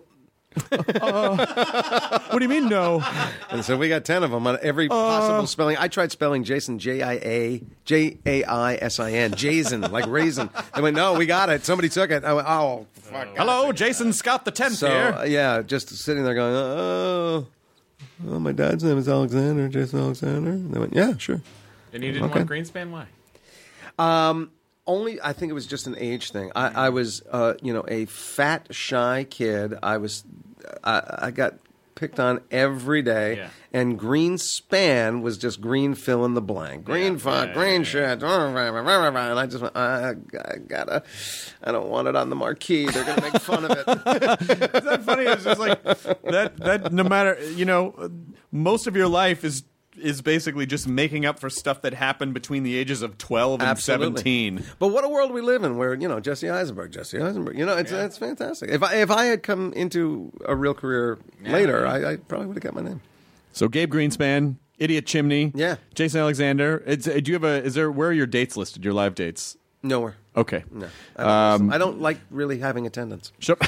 What do you mean, no? And so we got 10 of them on every possible spelling. I tried spelling Jason, J-I-A-J-A-I-S-I-N, Jason, like raisin. They went, no, we got it. Somebody took it. I went, oh, fuck. Hello, Jason Scott the 10th So, here. yeah, just sitting there going, oh, my dad's name is Alexander, Jason Alexander. And they went, yeah, sure. And you didn't want Greenspan? Why? Only, I think it was just an age thing. I was, a fat, shy kid. I got picked on every day, Yeah. and Greenspan was just green fill in the blank. Green fuck, green shit. And I just went, I don't want it on the marquee. They're going to make fun of it. Isn't that funny? It's just like that no matter, most of your life is basically just making up for stuff that happened between the ages of 12 and Absolutely. 17. But what a world we live in where, Jesse Eisenberg. It's fantastic. If I had come into a real career later, I probably would have got my name. So Gabe Greenspan, Idiot Chimney, Yeah. Jason Alexander. Where are your dates listed, your live dates? Nowhere. Okay. No. I don't like really having attendance. Sure.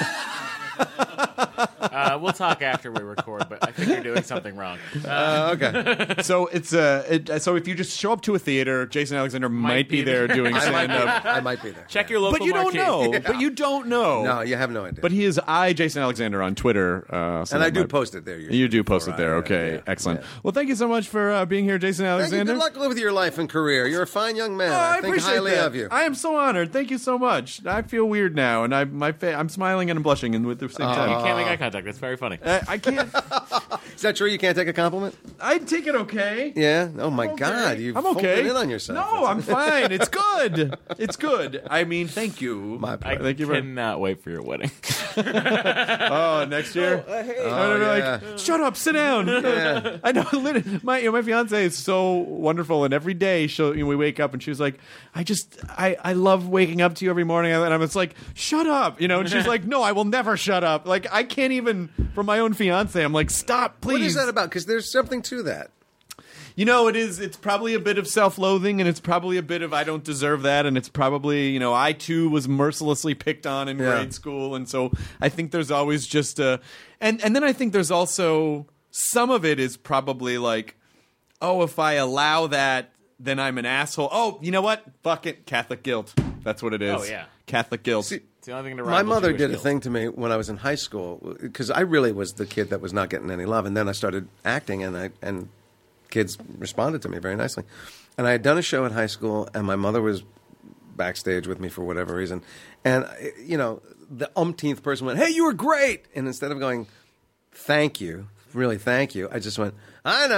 We'll talk after we record, but I think you're doing something wrong. Okay. So so if you just show up to a theater, Jason Alexander might be there doing stand-up. I might be there. Check your local But you don't marquee. know. Yeah. But you don't know. No, you have no idea. But he is Jason Alexander on Twitter. So and I that do might- post it there. usually You do post before it there. I- Okay. yeah. Excellent. Yeah. Well, thank you so much for being here, Jason Thank you. Alexander. Good luck with your life and career. You're a fine young man. Oh, I think appreciate highly that. of you. I am so honored. Thank you so much. I feel weird now, and I'm smiling and I'm blushing and with the same You time. can't make eye contact. That's very funny. I can't. Is that true? You can't take a compliment? I'd take it okay. Yeah. Oh my I'm okay. God, you've I'm folded okay. in on yourself. No, I'm fine. It's good. It's good. I mean, thank you. My I pleasure. Thank you very- cannot wait for your wedding. Oh, next year. yeah. Like, shut up, sit down. Yeah. I know. My fiance is so wonderful, and every day we wake up, and she was like, I love waking up to you every morning, and I'm just like, shut up, And she's like, no, I will never shut up. Like I can't even from my own fiance. I'm like, stop, please. What is that about? Because there's something to that. It is. It's probably a bit of self-loathing, and it's probably a bit of I don't deserve that, and it's probably I too was mercilessly picked on in grade school, and so I think there's always just and then I think there's also some of it is probably like, oh, if I allow that, then I'm an asshole. Oh, you know what? Fuck it, Catholic guilt. That's what it is. Oh, yeah. Catholic guilt. See, It's the only thing to My rival mother Jewish did a guilt. thing to me when I was in high school because I really was the kid that was not getting any love, and then I started acting, and kids responded to me very nicely. And I had done a show in high school, and my mother was backstage with me for whatever reason, and the umpteenth person went, "Hey, you were great," and instead of going, "Thank you, really thank you," I just went, "I know."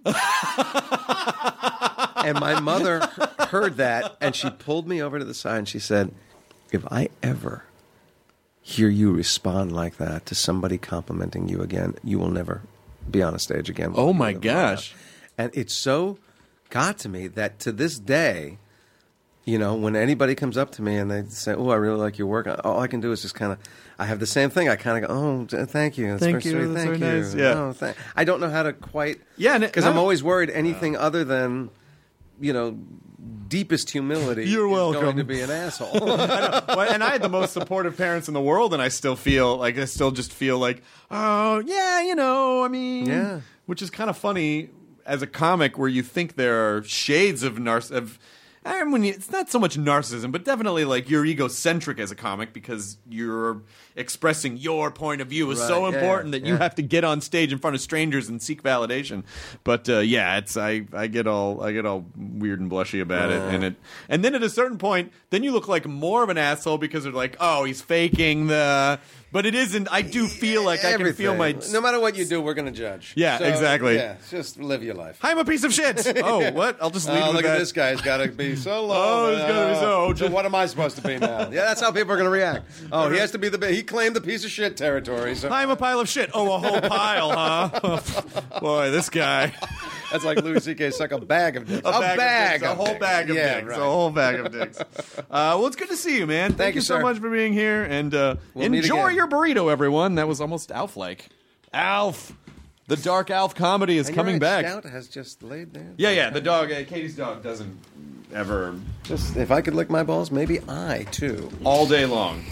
And my mother heard that, and she pulled me over to the side, and she said, if I ever hear you respond like that to somebody complimenting you again, you will never be on a stage again. Oh, my gosh. And it so got to me that to this day, you know, when anybody comes up to me and they say, oh, I really like your work, all I can do is just kind of, I have the same thing. I kind of go, oh, thank you. That's Thank very you. sweet. That's Thank very you. nice. Yeah. Oh, I don't know how to quite, Yeah, because I'm always worried anything other than, you know, deepest humility You're is welcome. going to be an asshole. Well, and I had the most supportive parents in the world, and I still just feel like, oh, yeah, you know, I mean, Yeah. Which is kind of funny as a comic where you think there are shades of it's not so much narcissism, but definitely like you're egocentric as a comic because you're expressing your point of view is so Right, yeah, important that you yeah. have to get on stage in front of strangers and seek validation. But I get all weird and blushy about it, and then at a certain point, then you look like more of an asshole because they're like, oh, he's faking the. But it isn't. I do feel like I can feel my. No matter what you do, we're going to judge. Yeah, exactly. Yeah, just live your life. I'm a piece of shit. Oh, what? I'll just leave with look that. at this guy. He's got to be so low. Oh, he's gotta be so- So what am I supposed to be now? Yeah, that's how people are going to react. Oh, he has to be he claimed the piece of shit territory. So I'm a pile of shit. Oh, a whole pile, huh? Boy, this guy. that's like Louis C.K. suck a bag of dicks. A bag of dicks. A whole dicks. bag of Yeah, dicks. right. A whole bag of dicks. Well, it's good to see you, man. Thank you, so sir. much for being here. And meet enjoy again. your burrito, everyone. That was almost Alf-like. Alf! The Dark Alf comedy is And coming you're right, back. Scout has just laid there. Yeah, the dog, Katie's dog doesn't ever, Just if I could lick my balls, maybe I too. all day long.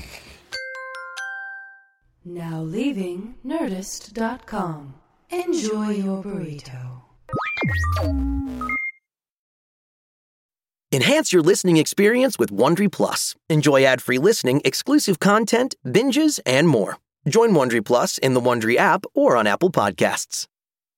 Now leaving Nerdist.com. Enjoy your burrito. Enhance your listening experience with Wondery Plus. Enjoy ad-free listening, exclusive content, binges, and more. Join Wondery Plus in the Wondery app or on Apple Podcasts.